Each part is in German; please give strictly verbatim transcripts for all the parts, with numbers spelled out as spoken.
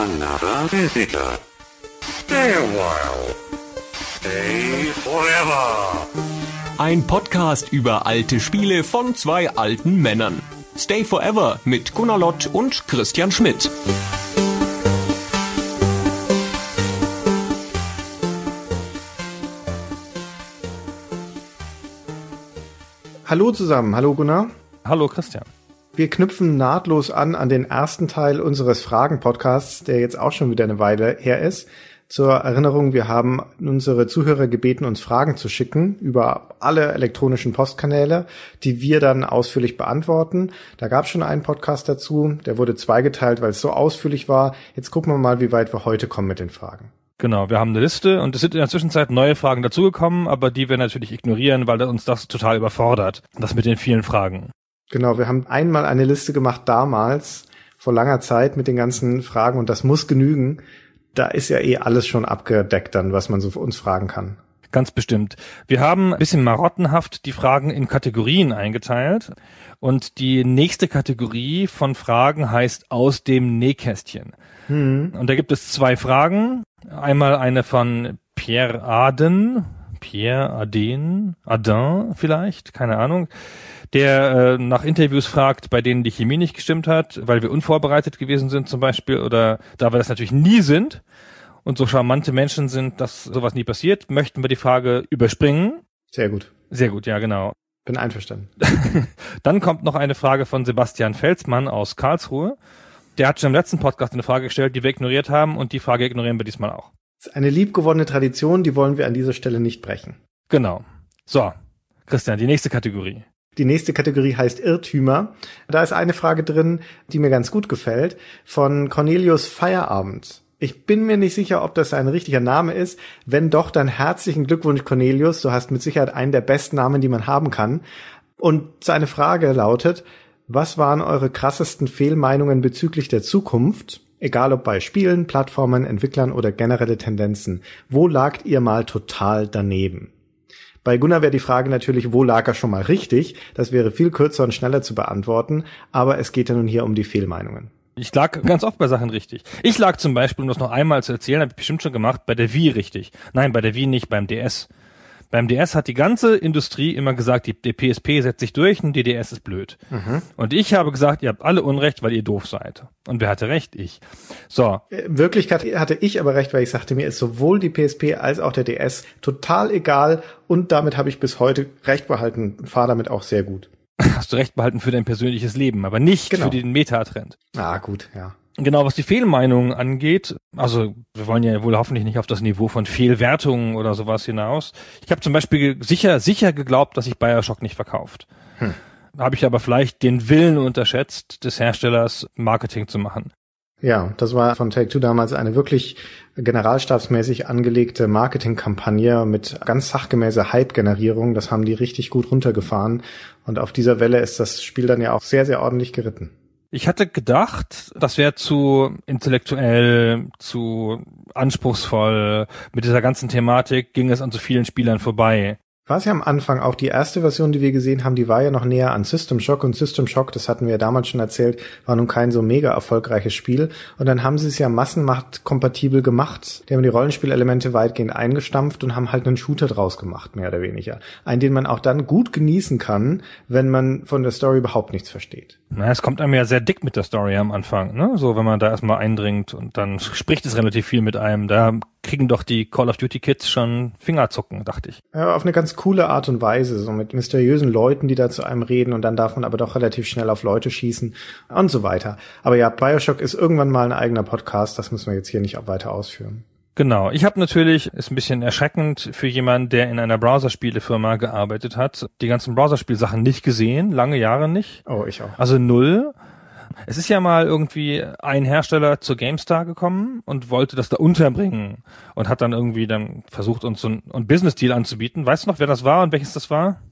another visitor. Stay a while. Stay forever. Ein Podcast über alte Spiele von zwei alten Männern. Stay Forever mit Gunnar Lott und Christian Schmidt. Hallo zusammen, hallo Gunnar. Hallo Christian. Wir knüpfen nahtlos an an den ersten Teil unseres Fragen-Podcasts, der jetzt auch schon wieder eine Weile her ist. Zur Erinnerung, wir haben unsere Zuhörer gebeten, uns Fragen zu schicken über alle elektronischen Postkanäle, die wir dann ausführlich beantworten. Da gab es schon einen Podcast dazu, der wurde zweigeteilt, weil es so ausführlich war. Jetzt gucken wir mal, wie weit wir heute kommen mit den Fragen. Genau, wir haben eine Liste und es sind in der Zwischenzeit neue Fragen dazugekommen, aber die wir natürlich ignorieren, weil uns das total überfordert, das mit den vielen Fragen. Genau, wir haben einmal eine Liste gemacht damals, vor langer Zeit mit den ganzen Fragen und das muss genügen. Da ist ja eh alles schon abgedeckt dann, was man so für uns fragen kann. Ganz bestimmt. Wir haben ein bisschen marottenhaft die Fragen in Kategorien eingeteilt und die nächste Kategorie von Fragen heißt aus dem Nähkästchen. Hm. Und da gibt es zwei Fragen. Einmal eine von Pierre Aden, Pierre Aden, Adin vielleicht, keine Ahnung, der äh, nach Interviews fragt, bei denen die Chemie nicht gestimmt hat, weil wir unvorbereitet gewesen sind zum Beispiel oder da wir das natürlich nie sind und so charmante Menschen sind, dass sowas nie passiert, möchten wir die Frage überspringen. Sehr gut. Sehr gut, ja genau. Bin einverstanden. Dann kommt noch eine Frage von Sebastian Felsmann aus Karlsruhe. Der hat schon im letzten Podcast eine Frage gestellt, die wir ignoriert haben und die Frage ignorieren wir diesmal auch. Das ist eine liebgewonnene Tradition, die wollen wir an dieser Stelle nicht brechen. Genau. So, Christian, die nächste Kategorie. Die nächste Kategorie heißt Irrtümer. Da ist eine Frage drin, die mir ganz gut gefällt, von Cornelius Feierabend. Ich bin mir nicht sicher, ob das ein richtiger Name ist. Wenn doch, dann herzlichen Glückwunsch, Cornelius. Du hast mit Sicherheit einen der besten Namen, die man haben kann. Und seine Frage lautet: Was waren eure krassesten Fehlmeinungen bezüglich der Zukunft? Egal ob bei Spielen, Plattformen, Entwicklern oder generelle Tendenzen. Wo lagt ihr mal total daneben? Bei Gunnar wäre die Frage natürlich, wo lag er schon mal richtig? Das wäre viel kürzer und schneller zu beantworten, aber es geht ja nun hier um die Fehlmeinungen. Ich lag ganz oft bei Sachen richtig. Ich lag zum Beispiel, um das noch einmal zu erzählen, habe ich bestimmt schon gemacht, bei der Wii richtig. Nein, bei der Wii nicht, beim D S. Beim D S hat die ganze Industrie immer gesagt, die, die P S P setzt sich durch und die D S ist blöd. Mhm. Und ich habe gesagt, ihr habt alle Unrecht, weil ihr doof seid. Und wer hatte recht? Ich. So. In Wirklichkeit hatte ich aber recht, weil ich sagte, mir ist sowohl die P S P als auch der D S total egal und damit habe ich bis heute recht behalten und fahre damit auch sehr gut. Hast du recht behalten für dein persönliches Leben, aber nicht genau für den Metatrend. Ah, gut, ja. Genau, was die Fehlmeinungen angeht, also wir wollen ja wohl hoffentlich nicht auf das Niveau von Fehlwertungen oder sowas hinaus. Ich habe zum Beispiel sicher sicher geglaubt, dass sich BioShock nicht verkauft. Hm. Habe ich aber vielleicht den Willen unterschätzt, des Herstellers Marketing zu machen. Ja, das war von Take-Two damals eine wirklich generalstabsmäßig angelegte Marketingkampagne mit ganz sachgemäßer Hype-Generierung. Das haben die richtig gut runtergefahren und auf dieser Welle ist das Spiel dann ja auch sehr, sehr ordentlich geritten. Ich hatte gedacht, das wäre zu intellektuell, zu anspruchsvoll. Mit dieser ganzen Thematik ging es an so vielen Spielern vorbei. War es ja am Anfang auch die erste Version, die wir gesehen haben, die war ja noch näher an System Shock und System Shock, das hatten wir ja damals schon erzählt, war nun kein so mega erfolgreiches Spiel und dann haben sie es ja massenmachtkompatibel gemacht. Die haben die Rollenspielelemente weitgehend eingestampft und haben halt einen Shooter draus gemacht, mehr oder weniger. Einen, den man auch dann gut genießen kann, wenn man von der Story überhaupt nichts versteht. Na, es kommt einem ja sehr dick mit der Story am Anfang, ne? So, wenn man da erstmal eindringt und dann spricht es relativ viel mit einem. Da kriegen doch die Call of Duty Kids schon Fingerzucken, dachte ich. Ja, auf eine ganz coole Art und Weise, so mit mysteriösen Leuten, die da zu einem reden und dann darf man aber doch relativ schnell auf Leute schießen und so weiter. Aber ja, BioShock ist irgendwann mal ein eigener Podcast, das müssen wir jetzt hier nicht auch weiter ausführen. Genau. Ich habe natürlich, ist ein bisschen erschreckend für jemanden, der in einer Browserspielefirma gearbeitet hat, die ganzen Browserspielsachen nicht gesehen, lange Jahre nicht. Oh, ich auch. Also null. Es ist ja mal irgendwie ein Hersteller zur GameStar gekommen und wollte das da unterbringen und hat dann irgendwie dann versucht, uns so einen Business-Deal anzubieten. Weißt du noch, wer das war und welches das war?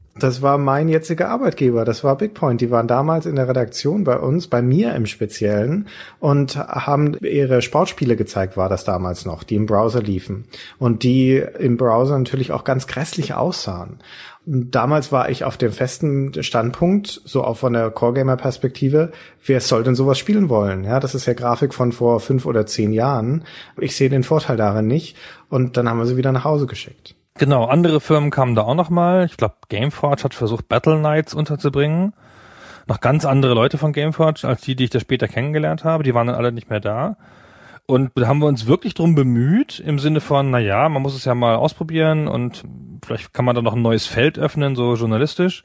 Das war mein jetziger Arbeitgeber, das war BigPoint. Die waren damals in der Redaktion bei uns, bei mir im Speziellen, und haben ihre Sportspiele gezeigt, war das damals noch, die im Browser liefen. Und die im Browser natürlich auch ganz grässlich aussahen. Damals war ich auf dem festen Standpunkt, so auch von der Core-Gamer-Perspektive, wer soll denn sowas spielen wollen? Ja, das ist ja Grafik von vor fünf oder zehn Jahren. Ich sehe den Vorteil darin nicht. Und dann haben wir sie wieder nach Hause geschickt. Genau, andere Firmen kamen da auch nochmal. Ich glaube, Gameforge hat versucht, Battle Knights unterzubringen. Noch ganz andere Leute von Gameforge, als die, die ich da später kennengelernt habe. Die waren dann alle nicht mehr da. Und da haben wir uns wirklich drum bemüht, im Sinne von, na ja, man muss es ja mal ausprobieren und vielleicht kann man da noch ein neues Feld öffnen, so journalistisch.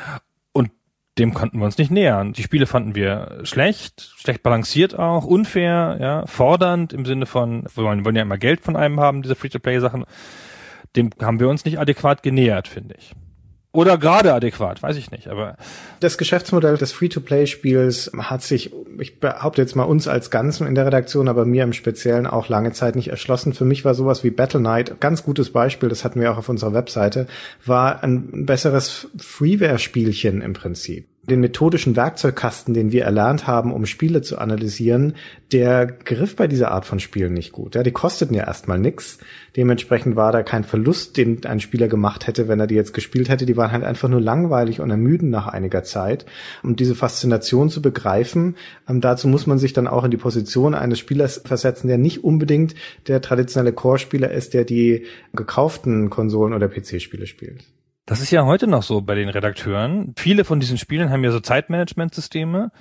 Und dem konnten wir uns nicht nähern. Die Spiele fanden wir schlecht, schlecht balanciert auch, unfair, ja, fordernd im Sinne von, wir wollen, wollen ja immer Geld von einem haben, diese Free-to-Play-Sachen. Dem haben wir uns nicht adäquat genähert, finde ich. Oder gerade adäquat, weiß ich nicht, aber das Geschäftsmodell des Free-to-Play-Spiels hat sich, ich behaupte jetzt mal uns als Ganzen in der Redaktion, aber mir im Speziellen auch lange Zeit nicht erschlossen. Für mich war sowas wie Battle Knight, ganz gutes Beispiel, das hatten wir auch auf unserer Webseite, war ein besseres Freeware-Spielchen im Prinzip. Den methodischen Werkzeugkasten, den wir erlernt haben, um Spiele zu analysieren, der griff bei dieser Art von Spielen nicht gut. Ja, die kosteten ja erstmal nix. Dementsprechend war da kein Verlust, den ein Spieler gemacht hätte, wenn er die jetzt gespielt hätte. Die waren halt einfach nur langweilig und ermüdend nach einiger Zeit. Um diese Faszination zu begreifen, ähm, dazu muss man sich dann auch in die Position eines Spielers versetzen, der nicht unbedingt der traditionelle Core-Spieler ist, der die gekauften Konsolen- oder P C-Spiele spielt. Das ist ja heute noch so bei den Redakteuren. Viele von diesen Spielen haben ja so Zeitmanagementsysteme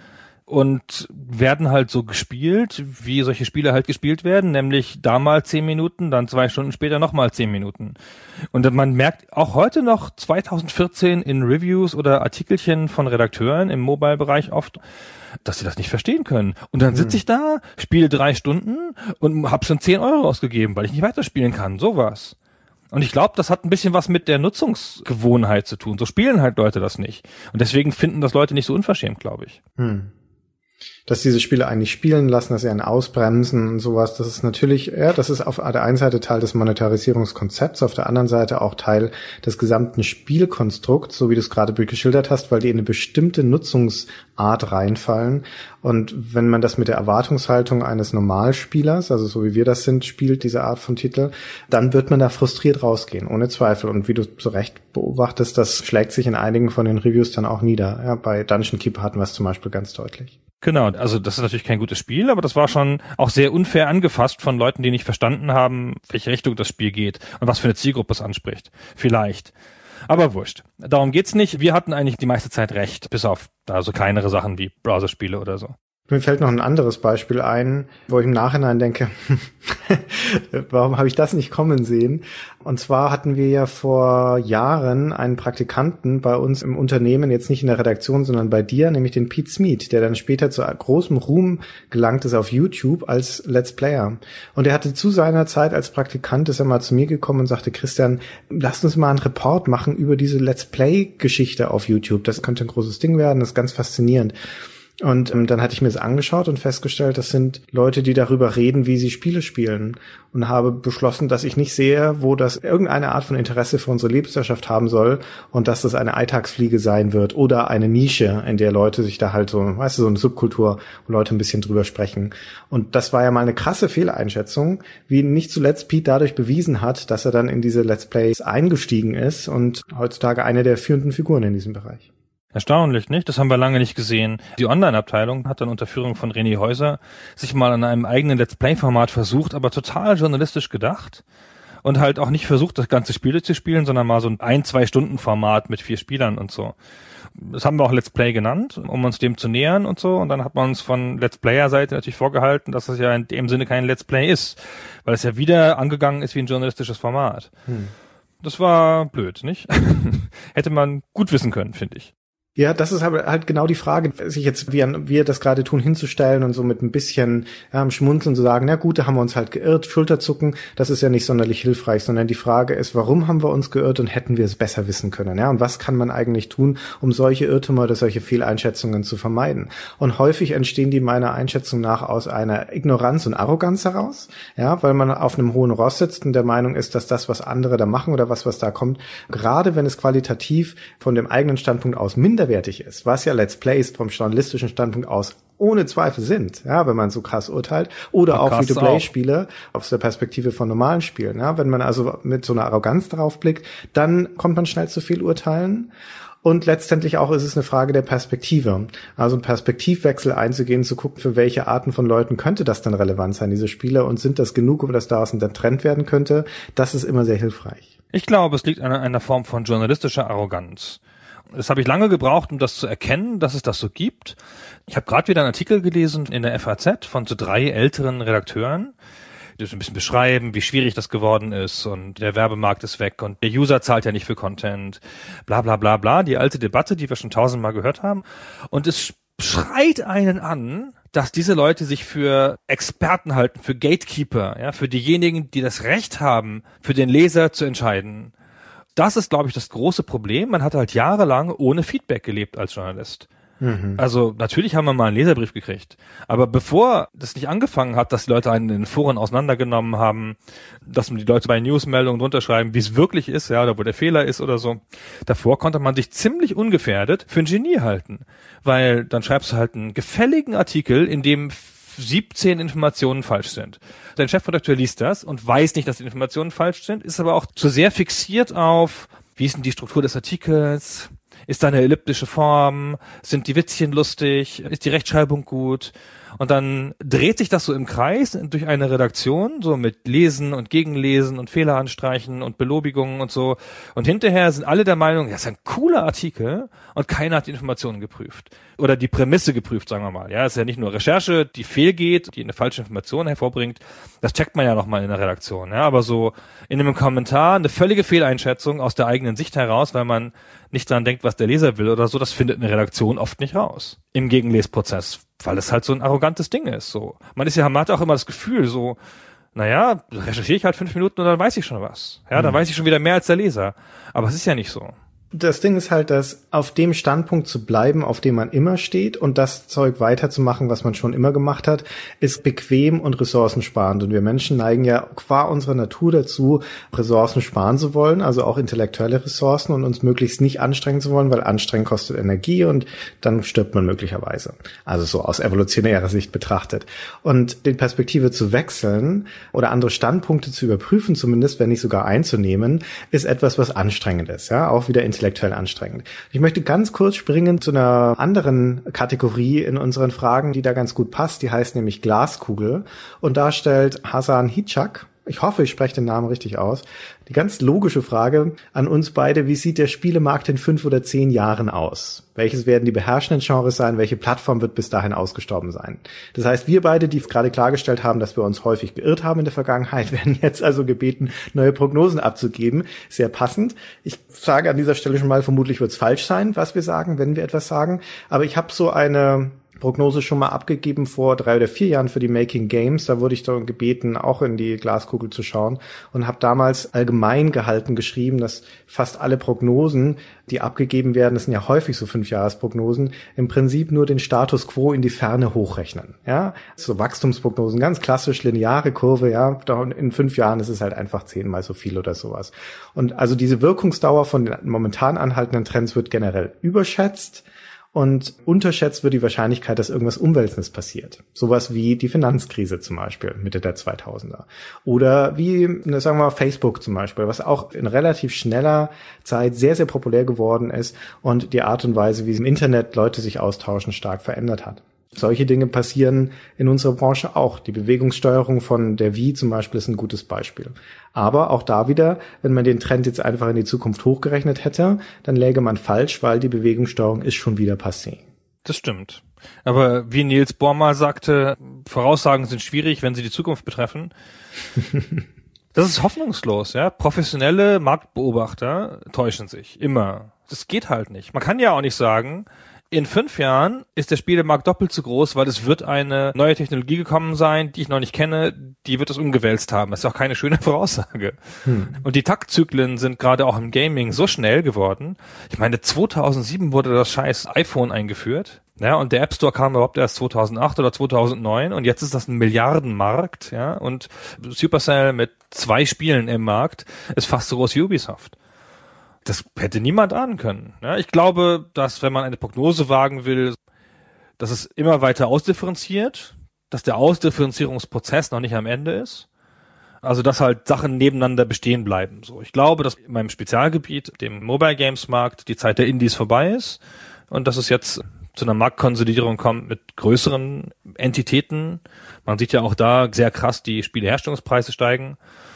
und werden halt so gespielt, wie solche Spiele halt gespielt werden, nämlich da mal zehn Minuten, dann zwei Stunden später nochmal zehn Minuten. Und man merkt auch heute noch zwanzig vierzehn in Reviews oder Artikelchen von Redakteuren im Mobile-Bereich oft, dass sie das nicht verstehen können. Und dann sitze ich da, spiele drei Stunden und habe schon zehn Euro ausgegeben, weil ich nicht weiterspielen kann. Sowas. Und ich glaube, das hat ein bisschen was mit der Nutzungsgewohnheit zu tun. So spielen halt Leute das nicht. Und deswegen finden das Leute nicht so unverschämt, glaube ich. Hm. Dass diese Spiele eigentlich spielen lassen, dass sie einen ausbremsen und sowas, das ist natürlich, ja, das ist auf der einen Seite Teil des Monetarisierungskonzepts, auf der anderen Seite auch Teil des gesamten Spielkonstrukts, so wie du es gerade geschildert hast, weil die in eine bestimmte Nutzungsart reinfallen. Und wenn man das mit der Erwartungshaltung eines Normalspielers, also so wie wir das sind, spielt, diese Art von Titel, dann wird man da frustriert rausgehen, ohne Zweifel. Und wie du zu Recht beobachtest, das schlägt sich in einigen von den Reviews dann auch nieder. Ja, bei Dungeon Keeper hatten wir es zum Beispiel ganz deutlich. Genau, also das ist natürlich kein gutes Spiel, aber das war schon auch sehr unfair angefasst von Leuten, die nicht verstanden haben, welche Richtung das Spiel geht und was für eine Zielgruppe es anspricht. Vielleicht. Aber wurscht. Darum geht's nicht. Wir hatten eigentlich die meiste Zeit recht, bis auf da so kleinere Sachen wie Browserspiele oder so. Mir fällt noch ein anderes Beispiel ein, wo ich im Nachhinein denke, warum habe ich das nicht kommen sehen? Und zwar hatten wir ja vor Jahren einen Praktikanten bei uns im Unternehmen, jetzt nicht in der Redaktion, sondern bei dir, nämlich den Pete Smeet, der dann später zu großem Ruhm gelangt ist auf YouTube als Let's Player. Und er hatte zu seiner Zeit als Praktikant, ist er mal zu mir gekommen und sagte, Christian, lass uns mal einen Report machen über diese Let's Play-Geschichte auf YouTube. Das könnte ein großes Ding werden, das ist ganz faszinierend. Und ähm, dann hatte ich mir das angeschaut und festgestellt, das sind Leute, die darüber reden, wie sie Spiele spielen. Und habe beschlossen, dass ich nicht sehe, wo das irgendeine Art von Interesse für unsere Leserschaft haben soll und dass das eine Alltagsfliege sein wird oder eine Nische, in der Leute sich da halt so, weißt du, so eine Subkultur, wo Leute ein bisschen drüber sprechen. Und das war ja mal eine krasse Fehleinschätzung, wie nicht zuletzt Pete dadurch bewiesen hat, dass er dann in diese Let's Plays eingestiegen ist und heutzutage eine der führenden Figuren in diesem Bereich. Erstaunlich, nicht? Das haben wir lange nicht gesehen. Die Online-Abteilung hat dann unter Führung von René Häuser sich mal an einem eigenen Let's Play-Format versucht, aber total journalistisch gedacht und halt auch nicht versucht, das ganze Spiele zu spielen, sondern mal so ein ein-, zwei Stunden Format mit vier Spielern und so. Das haben wir auch Let's Play genannt, um uns dem zu nähern und so. Und dann hat man uns von Let's Player-Seite natürlich vorgehalten, dass das ja in dem Sinne kein Let's Play ist, weil es ja wieder angegangen ist wie ein journalistisches Format. Hm. Das war blöd, nicht? Hätte man gut wissen können, finde ich. Ja, das ist halt, halt genau die Frage, sich jetzt, wie wir das gerade tun, hinzustellen und so mit ein bisschen ja, Schmunzeln zu sagen, na gut, da haben wir uns halt geirrt, Schulterzucken, das ist ja nicht sonderlich hilfreich, sondern die Frage ist, warum haben wir uns geirrt und hätten wir es besser wissen können, ja? Und was kann man eigentlich tun, um solche Irrtümer oder solche Fehleinschätzungen zu vermeiden? Und häufig entstehen die meiner Einschätzung nach aus einer Ignoranz und Arroganz heraus, ja, weil man auf einem hohen Ross sitzt und der Meinung ist, dass das, was andere da machen oder was, was da kommt, gerade wenn es qualitativ von dem eigenen Standpunkt aus minderwertig ist, was ja Let's Plays vom journalistischen Standpunkt aus ohne Zweifel sind, ja, wenn man so krass urteilt, oder Podcast auch Free-to-Play-Spiele aus der Perspektive von normalen Spielen, ja, wenn man also mit so einer Arroganz drauf blickt, dann kommt man schnell zu viel urteilen. Und letztendlich auch ist es eine Frage der Perspektive. Also einen Perspektivwechsel einzugehen, zu gucken, für welche Arten von Leuten könnte das dann relevant sein, diese Spiele, und sind das genug, um dass daraus ein Trend werden könnte, das ist immer sehr hilfreich. Ich glaube, es liegt an einer Form von journalistischer Arroganz. Das habe ich lange gebraucht, um das zu erkennen, dass es das so gibt. Ich habe gerade wieder einen Artikel gelesen in der F A Z von so drei älteren Redakteuren, die so ein bisschen beschreiben, wie schwierig das geworden ist und der Werbemarkt ist weg und der User zahlt ja nicht für Content, bla bla bla bla, die alte Debatte, die wir schon tausendmal gehört haben. Und es schreit einen an, dass diese Leute sich für Experten halten, für Gatekeeper, ja, für diejenigen, die das Recht haben, für den Leser zu entscheiden. Das ist, glaube ich, das große Problem. Man hat halt jahrelang ohne Feedback gelebt als Journalist. Mhm. Also natürlich haben wir mal einen Leserbrief gekriegt. Aber bevor das nicht angefangen hat, dass die Leute einen in den Foren auseinandergenommen haben, dass die Leute bei Newsmeldungen drunter schreiben, wie es wirklich ist, ja, oder wo der Fehler ist oder so, davor konnte man sich ziemlich ungefährdet für ein Genie halten. Weil dann schreibst du halt einen gefälligen Artikel, in dem siebzehn Informationen falsch sind. Dein Chefredakteur liest das und weiß nicht, dass die Informationen falsch sind, ist aber auch zu sehr fixiert auf, wie ist denn die Struktur des Artikels, ist da eine elliptische Form, sind die Witzchen lustig, ist die Rechtschreibung gut? Und dann dreht sich das so im Kreis durch eine Redaktion, so mit Lesen und Gegenlesen und Fehler anstreichen und Belobigungen und so. Und hinterher sind alle der Meinung, ja, das ist ein cooler Artikel und keiner hat die Informationen geprüft. Oder die Prämisse geprüft, sagen wir mal. Ja, es ist ja nicht nur Recherche, die fehlgeht, die eine falsche Information hervorbringt. Das checkt man ja nochmal in der Redaktion. Ja, aber so in einem Kommentar eine völlige Fehleinschätzung aus der eigenen Sicht heraus, weil man nicht dran denkt, was der Leser will oder so, das findet eine Redaktion oft nicht raus. Im Gegenlesprozess. Weil es halt so ein arrogantes Ding ist, so. Man ist ja, man hat auch immer das Gefühl, so, naja, recherchiere ich halt fünf Minuten und dann weiß ich schon was. Ja, dann mhm. weiß ich schon wieder mehr als der Leser. Aber es ist ja nicht so. Das Ding ist halt, dass auf dem Standpunkt zu bleiben, auf dem man immer steht und das Zeug weiterzumachen, was man schon immer gemacht hat, ist bequem und ressourcensparend. Und wir Menschen neigen ja qua unserer Natur dazu, Ressourcen sparen zu wollen, also auch intellektuelle Ressourcen, und uns möglichst nicht anstrengen zu wollen, weil anstrengen kostet Energie und dann stirbt man möglicherweise. Also so aus evolutionärer Sicht betrachtet. Und die Perspektive zu wechseln oder andere Standpunkte zu überprüfen, zumindest wenn nicht sogar einzunehmen, ist etwas, was anstrengend ist, ja, auch wieder intellektuell anstrengend. Ich möchte ganz kurz springen zu einer anderen Kategorie in unseren Fragen, die da ganz gut passt. Die heißt nämlich Glaskugel. Und da stellt Hasan Hitschak, ich hoffe, ich spreche den Namen richtig aus, die ganz logische Frage an uns beide: Wie sieht der Spielemarkt in fünf oder zehn Jahren aus? Welches werden die beherrschenden Genres sein? Welche Plattform wird bis dahin ausgestorben sein? Das heißt, wir beide, die gerade klargestellt haben, dass wir uns häufig geirrt haben in der Vergangenheit, werden jetzt also gebeten, neue Prognosen abzugeben. Sehr passend. Ich sage an dieser Stelle schon mal, vermutlich wird es falsch sein, was wir sagen, wenn wir etwas sagen. Aber ich habe so eine Prognose schon mal abgegeben vor drei oder vier Jahren für die Making Games. Da wurde ich dann gebeten, auch in die Glaskugel zu schauen, und habe damals allgemein gehalten geschrieben, dass fast alle Prognosen, die abgegeben werden, das sind ja häufig so Fünfjahresprognosen, im Prinzip nur den Status quo in die Ferne hochrechnen. Ja, so Wachstumsprognosen, ganz klassisch lineare Kurve. Ja, in fünf Jahren ist es halt einfach zehnmal so viel oder sowas. Und also diese Wirkungsdauer von den momentan anhaltenden Trends wird generell überschätzt. Und unterschätzt wird die Wahrscheinlichkeit, dass irgendwas Umwälzendes passiert. Sowas wie die Finanzkrise zum Beispiel, Mitte der zweitausender. Oder wie, sagen wir mal, Facebook zum Beispiel, was auch in relativ schneller Zeit sehr, sehr populär geworden ist und die Art und Weise, wie im Internet Leute sich austauschen, stark verändert hat. Solche Dinge passieren in unserer Branche auch. Die Bewegungssteuerung von der Wii zum Beispiel ist ein gutes Beispiel. Aber auch da wieder, wenn man den Trend jetzt einfach in die Zukunft hochgerechnet hätte, dann läge man falsch, weil die Bewegungssteuerung ist schon wieder passé. Das stimmt. Aber wie Niels Bohr mal sagte, Voraussagen sind schwierig, wenn sie die Zukunft betreffen. Das ist hoffnungslos, ja. Professionelle Marktbeobachter täuschen sich immer. Das geht halt nicht. Man kann ja auch nicht sagen, in fünf Jahren ist der Spielemarkt doppelt so groß, weil es wird eine neue Technologie gekommen sein, die ich noch nicht kenne, die wird es umgewälzt haben. Das ist auch keine schöne Voraussage. Hm. Und die Taktzyklen sind gerade auch im Gaming so schnell geworden. Ich meine, zweitausendsieben wurde das scheiß iPhone eingeführt. Ja, und der App Store kam überhaupt erst zweitausendacht oder zweitausendneun und jetzt ist das ein Milliardenmarkt, ja, und Supercell mit zwei Spielen im Markt ist fast so groß wie Ubisoft. Das hätte niemand ahnen können. Ja, ich glaube, dass, wenn man eine Prognose wagen will, dass es immer weiter ausdifferenziert, dass der Ausdifferenzierungsprozess noch nicht am Ende ist. Also, dass halt Sachen nebeneinander bestehen bleiben. So, ich glaube, dass in meinem Spezialgebiet, dem Mobile Games Markt, die Zeit der Indies vorbei ist und dass es jetzt zu einer Marktkonsolidierung kommt mit größeren Entitäten. Man sieht ja auch da sehr krass, die Spieleherstellungspreise steigen.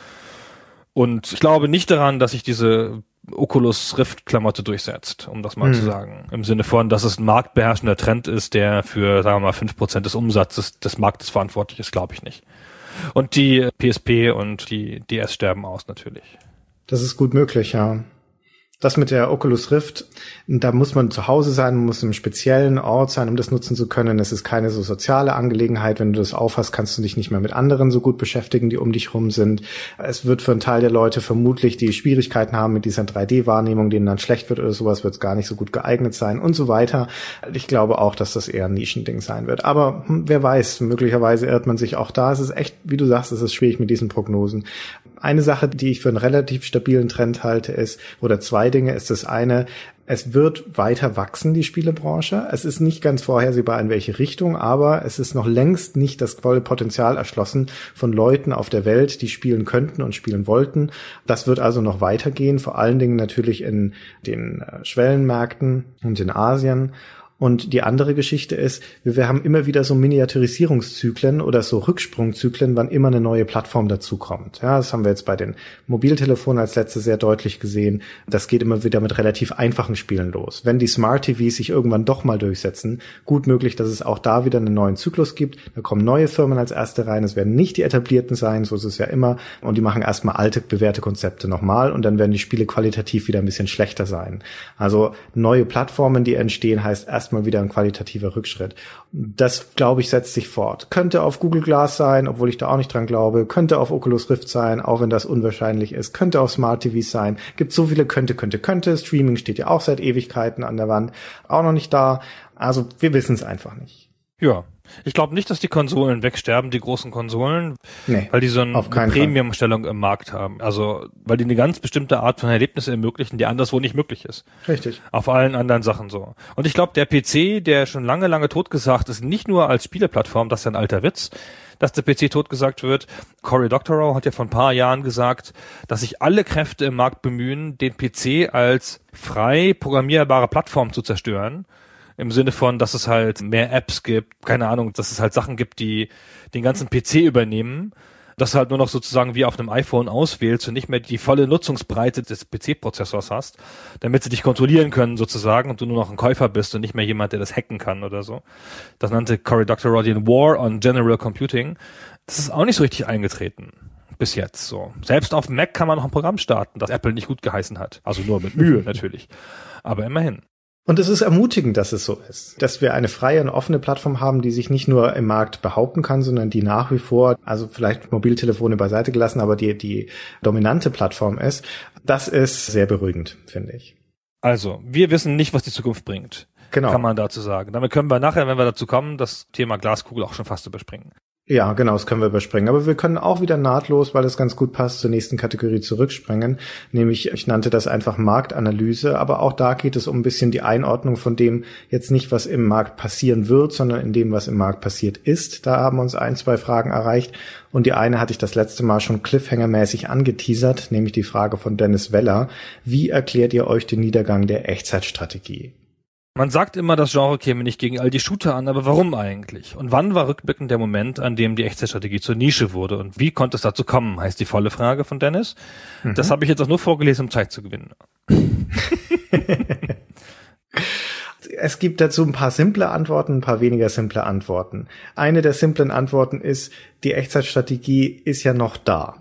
Und ich glaube nicht daran, dass sich diese Oculus Rift Klamotte durchsetzt, um das mal hm. zu sagen. Im Sinne von, dass es ein marktbeherrschender Trend ist, der für, sagen wir mal, fünf Prozent des Umsatzes des Marktes verantwortlich ist, glaube ich nicht. Und die P S P und die D S sterben aus, natürlich. Das ist gut möglich, ja. Das mit der Oculus Rift, da muss man zu Hause sein, muss im speziellen Ort sein, um das nutzen zu können. Es ist keine so soziale Angelegenheit. Wenn du das aufhast, kannst du dich nicht mehr mit anderen so gut beschäftigen, die um dich rum sind. Es wird für einen Teil der Leute vermutlich, die Schwierigkeiten haben mit dieser drei D Wahrnehmung, denen dann schlecht wird oder sowas, wird es gar nicht so gut geeignet sein und so weiter. Ich glaube auch, dass das eher ein Nischending sein wird. Aber hm, wer weiß, möglicherweise irrt man sich auch da. Es ist echt, wie du sagst, es ist schwierig mit diesen Prognosen. Eine Sache, die ich für einen relativ stabilen Trend halte, ist, oder zwei Dinge, ist das eine, es wird weiter wachsen, die Spielebranche. Es ist nicht ganz vorhersehbar, in welche Richtung, aber es ist noch längst nicht das volle Potenzial erschlossen von Leuten auf der Welt, die spielen könnten und spielen wollten. Das wird also noch weitergehen, vor allen Dingen natürlich in den Schwellenmärkten und in Asien. Und die andere Geschichte ist, wir haben immer wieder so Miniaturisierungszyklen oder so Rücksprungzyklen, wann immer eine neue Plattform dazukommt. Ja, das haben wir jetzt bei den Mobiltelefonen als letzte sehr deutlich gesehen. Das geht immer wieder mit relativ einfachen Spielen los. Wenn die Smart T Vs sich irgendwann doch mal durchsetzen, gut möglich, dass es auch da wieder einen neuen Zyklus gibt. Da kommen neue Firmen als erste rein. Es werden nicht die etablierten sein, so ist es ja immer. Und die machen erstmal alte, bewährte Konzepte nochmal und dann werden die Spiele qualitativ wieder ein bisschen schlechter sein. Also neue Plattformen, die entstehen, heißt erst mal wieder ein qualitativer Rückschritt. Das, glaube ich, setzt sich fort. Könnte auf Google Glass sein, obwohl ich da auch nicht dran glaube. Könnte auf Oculus Rift sein, auch wenn das unwahrscheinlich ist. Könnte auf Smart T Vs sein. Gibt so viele könnte, könnte, könnte. Streaming steht ja auch seit Ewigkeiten an der Wand. Auch noch nicht da. Also wir wissen es einfach nicht. Ja. Ich glaube nicht, dass die Konsolen wegsterben, die großen Konsolen, nee, weil die so ein, eine Premium-Stellung im Markt haben. Also, weil die eine ganz bestimmte Art von Erlebnisse ermöglichen, die anderswo nicht möglich ist. Richtig. Auf allen anderen Sachen so. Und ich glaube, der P C, der schon lange, lange totgesagt ist, nicht nur als Spieleplattform, das ist ja ein alter Witz, dass der P C totgesagt wird. Cory Doctorow hat ja vor ein paar Jahren gesagt, dass sich alle Kräfte im Markt bemühen, den P C als frei programmierbare Plattform zu zerstören. Im Sinne von, dass es halt mehr Apps gibt, keine Ahnung, dass es halt Sachen gibt, die den ganzen P C übernehmen, dass du halt nur noch sozusagen wie auf einem iPhone auswählst und nicht mehr die volle Nutzungsbreite des P C-Prozessors hast, damit sie dich kontrollieren können sozusagen und du nur noch ein Käufer bist und nicht mehr jemand, der das hacken kann oder so. Das nannte Cory Doctorow den War on General Computing. Das ist auch nicht so richtig eingetreten. Bis jetzt so. Selbst auf Mac kann man noch ein Programm starten, das Apple nicht gut geheißen hat. Also nur mit Mühe natürlich. Aber immerhin. Und es ist ermutigend, dass es so ist, dass wir eine freie und offene Plattform haben, die sich nicht nur im Markt behaupten kann, sondern die nach wie vor, also vielleicht Mobiltelefone beiseite gelassen, aber die die dominante Plattform ist. Das ist sehr beruhigend, finde ich. Also, wir wissen nicht, was die Zukunft bringt. Genau. Kann man dazu sagen. Damit können wir nachher, wenn wir dazu kommen, das Thema Glaskugel auch schon fast überspringen. Ja, genau, das können wir überspringen. Aber wir können auch wieder nahtlos, weil das ganz gut passt, zur nächsten Kategorie zurückspringen. Nämlich, ich nannte das einfach Marktanalyse. Aber auch da geht es um ein bisschen die Einordnung von dem jetzt nicht, was im Markt passieren wird, sondern in dem, was im Markt passiert ist. Da haben uns ein, zwei Fragen erreicht. Und die eine hatte ich das letzte Mal schon cliffhangermäßig angeteasert, nämlich die Frage von Dennis Weller. Wie erklärt ihr euch den Niedergang der Echtzeitstrategie? Man sagt immer, das Genre käme nicht gegen all die Shooter an, aber warum eigentlich? Und wann war rückblickend der Moment, an dem die Echtzeitstrategie zur Nische wurde? Und wie konnte es dazu kommen, heißt die volle Frage von Dennis. Mhm. Das habe ich jetzt auch nur vorgelesen, um Zeit zu gewinnen. Es gibt dazu ein paar simple Antworten, ein paar weniger simple Antworten. Eine der simplen Antworten ist, die Echtzeitstrategie ist ja noch da.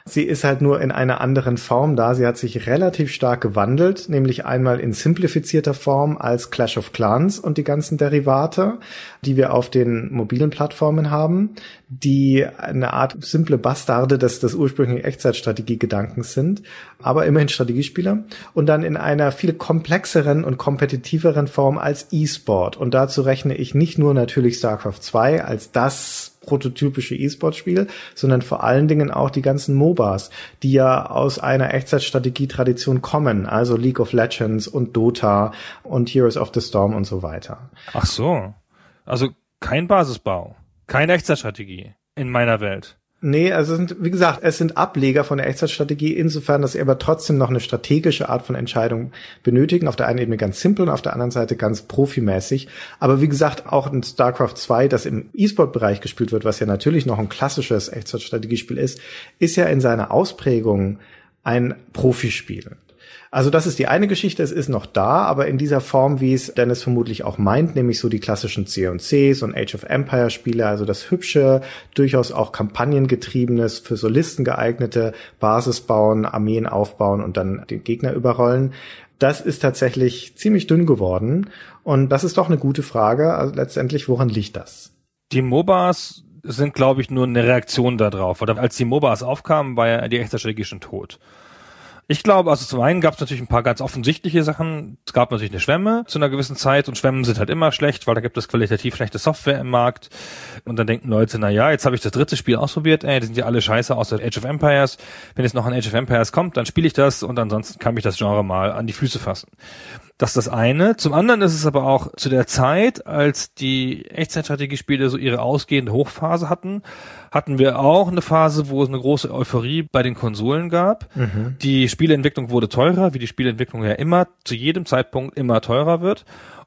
Sie ist halt nur in einer anderen Form da. Sie hat sich relativ stark gewandelt, nämlich einmal in simplifizierter Form als Clash of Clans und die ganzen Derivate, die wir auf den mobilen Plattformen haben, die eine Art simple Bastarde des, des ursprünglichen Echtzeitstrategie-Gedankens sind, aber immerhin Strategiespiele. Und dann in einer viel komplexeren und kompetitiveren Form als E-Sport. Und dazu rechne ich nicht nur natürlich StarCraft zwei als das prototypische E-Sport-Spiel, sondern vor allen Dingen auch die ganzen MOBAs, die ja aus einer Echtzeitstrategie-Tradition kommen, also League of Legends und Dota und Heroes of the Storm und so weiter. Ach so, also kein Basisbau, keine Echtzeitstrategie in meiner Welt. Nee, also sind, wie gesagt, es sind Ableger von der Echtzeitstrategie, insofern, dass sie aber trotzdem noch eine strategische Art von Entscheidung benötigen. Auf der einen Ebene ganz simpel und auf der anderen Seite ganz profimäßig. Aber wie gesagt, auch in StarCraft zwei, das im E-Sport-Bereich gespielt wird, was ja natürlich noch ein klassisches Echtzeitstrategiespiel ist, ist ja in seiner Ausprägung ein Profispiel. Also das ist die eine Geschichte, es ist noch da, aber in dieser Form, wie es Dennis vermutlich auch meint, nämlich so die klassischen C und Cs und Age of Empires Spiele, also das hübsche, durchaus auch kampagnengetriebenes, für Solisten geeignete Basis bauen, Armeen aufbauen und dann den Gegner überrollen. Das ist tatsächlich ziemlich dünn geworden und das ist doch eine gute Frage. Also letztendlich, woran liegt das? Die MOBAs sind, glaube ich, nur eine Reaktion darauf. Oder als die MOBAs aufkamen, war ja die Echtzeitstrategie schon tot. Ich glaube, also zum einen gab es natürlich ein paar ganz offensichtliche Sachen. Es gab natürlich eine Schwemme zu einer gewissen Zeit und Schwemmen sind halt immer schlecht, weil da gibt es qualitativ schlechte Software im Markt. Und dann denken Leute, na ja, jetzt habe ich das dritte Spiel ausprobiert, ey, die sind ja alle scheiße außer Age of Empires. Wenn jetzt noch ein Age of Empires kommt, dann spiele ich das und ansonsten kann mich das Genre mal an die Füße fassen. Das ist das eine. Zum anderen ist es aber auch zu der Zeit, als die Echtzeitstrategiespiele so ihre ausgehende Hochphase hatten, hatten wir auch eine Phase, wo es eine große Euphorie bei den Konsolen gab. Mhm. Die Spieleentwicklung wurde teurer, wie die Spieleentwicklung ja immer, zu jedem Zeitpunkt immer teurer wird.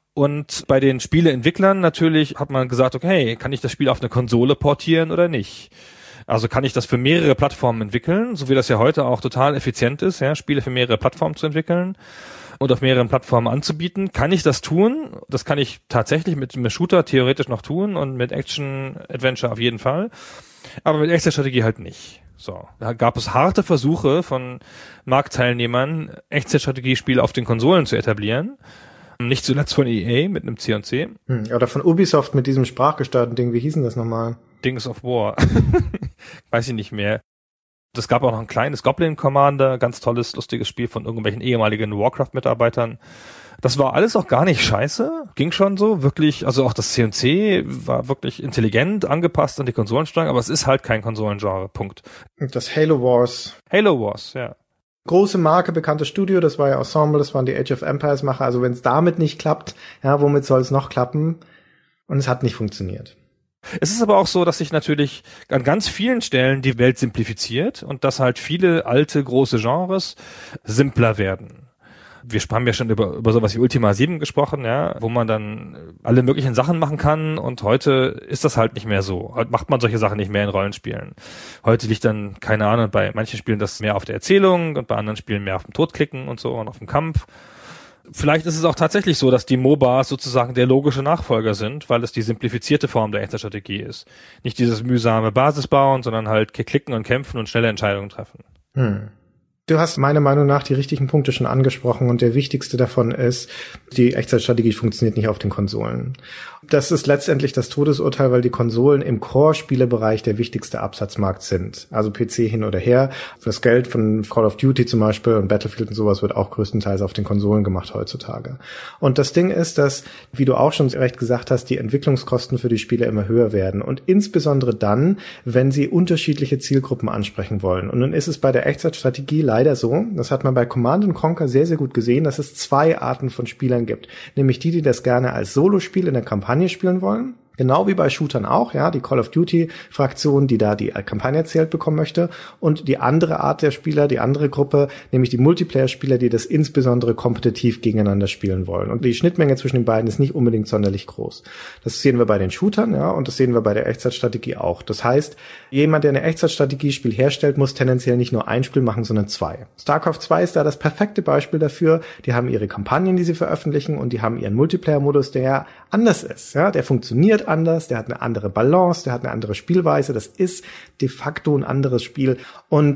Und bei den Spieleentwicklern natürlich hat man gesagt, okay, kann ich das Spiel auf eine Konsole portieren oder nicht? Also kann ich das für mehrere Plattformen entwickeln, so wie das ja heute auch total effizient ist, ja, Spiele für mehrere Plattformen zu entwickeln und auf mehreren Plattformen anzubieten. Kann ich das tun? Das kann ich tatsächlich mit einem Shooter theoretisch noch tun und mit Action-Adventure auf jeden Fall. Aber mit Echtzeitstrategie halt nicht. So, da gab es harte Versuche von Marktteilnehmern, Echtzeitstrategiespiele auf den Konsolen zu etablieren. Nicht zuletzt von E A mit einem C und C. Hm, oder von Ubisoft mit diesem sprachgesteuerten Ding. Wie hieß denn das nochmal? Dings of War. Weiß ich nicht mehr. Es gab auch noch ein kleines Goblin Commander, ganz tolles, lustiges Spiel von irgendwelchen ehemaligen Warcraft-Mitarbeitern. Das war alles auch gar nicht scheiße, ging schon so, wirklich, also auch das C und C war wirklich intelligent angepasst an die Konsolensteuerung, aber es ist halt kein Konsolengenre, Punkt. Das Halo Wars. Halo Wars, ja. Große Marke, bekanntes Studio, das war ja Ensemble, das waren die Age of Empires Macher, also wenn es damit nicht klappt, ja, womit soll es noch klappen? Und es hat nicht funktioniert. Es ist aber auch so, dass sich natürlich an ganz vielen Stellen die Welt simplifiziert und dass halt viele alte, große Genres simpler werden. Wir haben ja schon über, über sowas wie Ultima sieben gesprochen, ja, wo man dann alle möglichen Sachen machen kann und heute ist das halt nicht mehr so. Heute macht man solche Sachen nicht mehr in Rollenspielen. Heute liegt dann, keine Ahnung, bei manchen Spielen das mehr auf der Erzählung und bei anderen Spielen mehr auf dem Todklicken und so und auf dem Kampf. Vielleicht ist es auch tatsächlich so, dass die MOBAs sozusagen der logische Nachfolger sind, weil es die simplifizierte Form der Echtzeitstrategie ist. Nicht dieses mühsame Basisbauen, sondern halt klicken und kämpfen und schnelle Entscheidungen treffen. Hm. Du hast meiner Meinung nach die richtigen Punkte schon angesprochen und der wichtigste davon ist, die Echtzeitstrategie funktioniert nicht auf den Konsolen. Das ist letztendlich das Todesurteil, weil die Konsolen im Core-Spielebereich der wichtigste Absatzmarkt sind. Also P C hin oder her. Das Geld von Call of Duty zum Beispiel und Battlefield und sowas wird auch größtenteils auf den Konsolen gemacht heutzutage. Und das Ding ist, dass, wie du auch schon recht gesagt hast, die Entwicklungskosten für die Spiele immer höher werden. Und insbesondere dann, wenn sie unterschiedliche Zielgruppen ansprechen wollen. Und nun ist es bei der Echtzeitstrategie leider so, das hat man bei Command and Conquer sehr, sehr gut gesehen, dass es zwei Arten von Spielern gibt. Nämlich die, die das gerne als Solospiel in der Kampagne spielen wollen. Genau wie bei Shootern auch, ja, die Call of Duty-Fraktion, die da die Kampagne erzählt bekommen möchte. Und die andere Art der Spieler, die andere Gruppe, nämlich die Multiplayer-Spieler, die das insbesondere kompetitiv gegeneinander spielen wollen. Und die Schnittmenge zwischen den beiden ist nicht unbedingt sonderlich groß. Das sehen wir bei den Shootern, ja, und das sehen wir bei der Echtzeitstrategie auch. Das heißt, jemand, der eine Echtzeitstrategiespiel herstellt, muss tendenziell nicht nur ein Spiel machen, sondern zwei. StarCraft zwei ist da das perfekte Beispiel dafür. Die haben ihre Kampagnen, die sie veröffentlichen, und die haben ihren Multiplayer-Modus, der anders ist, ja, der funktioniert anders, der hat eine andere Balance, der hat eine andere Spielweise, das ist de facto ein anderes Spiel. Und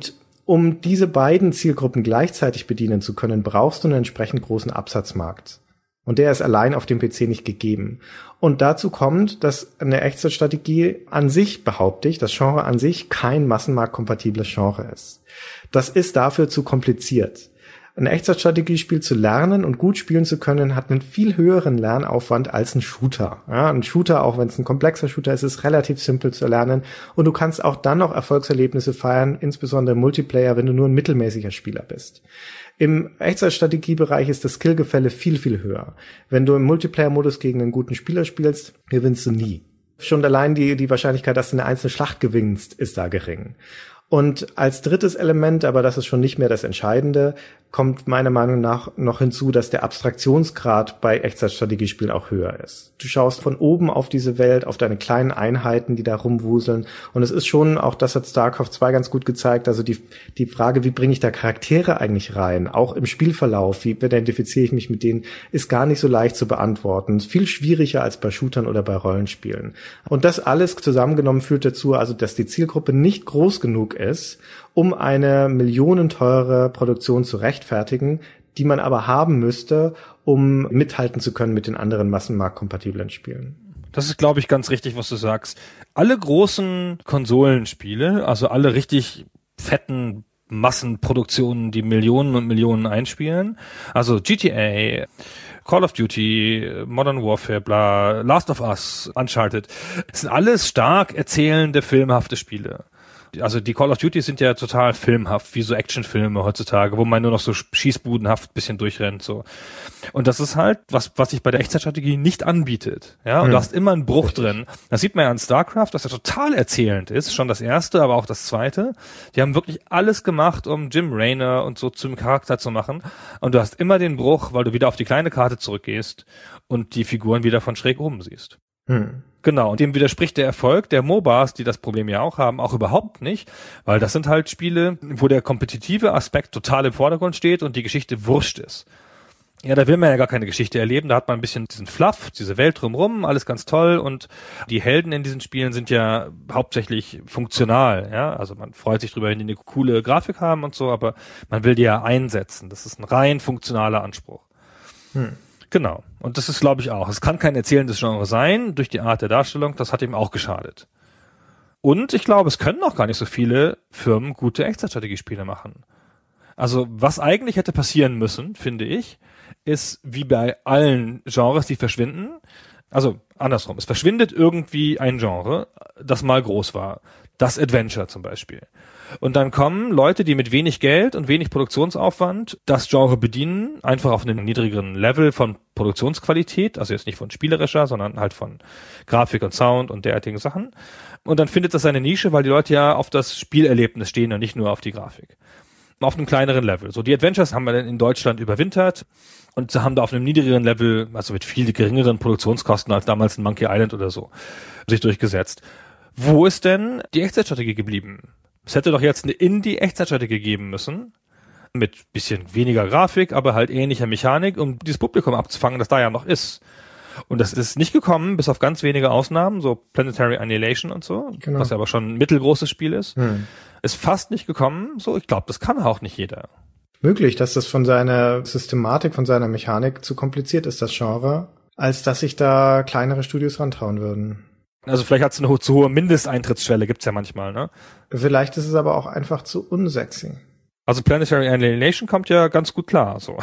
um diese beiden Zielgruppen gleichzeitig bedienen zu können, brauchst du einen entsprechend großen Absatzmarkt. Und der ist allein auf dem P C nicht gegeben. Und dazu kommt, dass eine Echtzeitstrategie an sich, behaupte ich, das Genre an sich kein massenmarktkompatibles Genre ist. Das ist dafür zu kompliziert. Ein Echtzeitstrategiespiel zu lernen und gut spielen zu können, hat einen viel höheren Lernaufwand als ein Shooter. Ja, ein Shooter, auch wenn es ein komplexer Shooter ist, ist relativ simpel zu lernen. Und du kannst auch dann noch Erfolgserlebnisse feiern, insbesondere im Multiplayer, wenn du nur ein mittelmäßiger Spieler bist. Im Echtzeitstrategiebereich ist das Skillgefälle viel, viel höher. Wenn du im Multiplayer-Modus gegen einen guten Spieler spielst, gewinnst du nie. Schon allein die, die Wahrscheinlichkeit, dass du eine einzelne Schlacht gewinnst, ist da gering. Und als drittes Element, aber das ist schon nicht mehr das Entscheidende, kommt meiner Meinung nach noch hinzu, dass der Abstraktionsgrad bei Echtzeitstrategiespielen auch höher ist. Du schaust von oben auf diese Welt, auf deine kleinen Einheiten, die da rumwuseln. Und es ist schon, auch das hat StarCraft zwei ganz gut gezeigt, also die, die Frage, wie bringe ich da Charaktere eigentlich rein? Auch im Spielverlauf, wie identifiziere ich mich mit denen, ist gar nicht so leicht zu beantworten. Ist viel schwieriger als bei Shootern oder bei Rollenspielen. Und das alles zusammengenommen führt dazu, also dass die Zielgruppe nicht groß genug ist, um eine millionenteure Produktion zu rechtfertigen, die man aber haben müsste, um mithalten zu können mit den anderen massenmarktkompatiblen Spielen. Das ist, glaube ich, ganz richtig, was du sagst. Alle großen Konsolenspiele, also alle richtig fetten Massenproduktionen, die Millionen und Millionen einspielen, also G T A, Call of Duty, Modern Warfare, bla, Last of Us, Uncharted, das sind alles stark erzählende, filmhafte Spiele. Also die Call of Duty sind ja total filmhaft, wie so Actionfilme heutzutage, wo man nur noch so schießbudenhaft bisschen durchrennt, so. Und das ist halt, was, was sich bei der Echtzeitstrategie nicht anbietet, ja. Und hm. du hast immer einen Bruch drin. Das sieht man ja an StarCraft, dass er total erzählend ist. Schon das erste, aber auch das zweite. Die haben wirklich alles gemacht, um Jim Raynor und so zum Charakter zu machen. Und du hast immer den Bruch, weil du wieder auf die kleine Karte zurückgehst und die Figuren wieder von schräg oben siehst. Hm. Genau, und dem widerspricht der Erfolg der MOBAs, die das Problem ja auch haben, auch überhaupt nicht, weil das sind halt Spiele, wo der kompetitive Aspekt total im Vordergrund steht und die Geschichte wurscht ist. Ja, da will man ja gar keine Geschichte erleben, da hat man ein bisschen diesen Fluff, diese Welt drumrum, alles ganz toll und die Helden in diesen Spielen sind ja hauptsächlich funktional, ja, also man freut sich drüber, wenn die eine coole Grafik haben und so, aber man will die ja einsetzen, das ist ein rein funktionaler Anspruch. Hm. Genau. Und das ist, glaube ich, auch. Es kann kein erzählendes Genre sein, durch die Art der Darstellung. Das hat ihm auch geschadet. Und ich glaube, es können auch gar nicht so viele Firmen gute Echtzeitstrategiespiele machen. Also, was eigentlich hätte passieren müssen, finde ich, ist, wie bei allen Genres, die verschwinden. Also, andersrum. Es verschwindet irgendwie ein Genre, das mal groß war. Das Adventure zum Beispiel. Und dann kommen Leute, die mit wenig Geld und wenig Produktionsaufwand das Genre bedienen, einfach auf einem niedrigeren Level von Produktionsqualität, also jetzt nicht von spielerischer, sondern halt von Grafik und Sound und derartigen Sachen. Und dann findet das seine Nische, weil die Leute ja auf das Spielerlebnis stehen und nicht nur auf die Grafik. Auf einem kleineren Level. So, die Adventures haben wir dann in Deutschland überwintert und haben da auf einem niedrigeren Level, also mit viel geringeren Produktionskosten als damals in Monkey Island oder so, sich durchgesetzt. Wo ist denn die Echtzeitstrategie geblieben? Es hätte doch jetzt eine Indie-Echtzeitstrategie geben müssen, mit bisschen weniger Grafik, aber halt ähnlicher Mechanik, um dieses Publikum abzufangen, das da ja noch ist. Und das ist nicht gekommen, bis auf ganz wenige Ausnahmen, so Planetary Annihilation und so, genau. Was ja aber schon ein mittelgroßes Spiel ist. Hm. Ist fast nicht gekommen, so, ich glaube, das kann auch nicht jeder. Möglich, dass das von seiner Systematik, von seiner Mechanik zu kompliziert ist, das Genre, als dass sich da kleinere Studios rantrauen würden. Also vielleicht hat es eine zu hohe Mindesteintrittsschwelle, gibt's ja manchmal, ne? Vielleicht ist es aber auch einfach zu unsexy. Also Planetary Annihilation kommt ja ganz gut klar, so.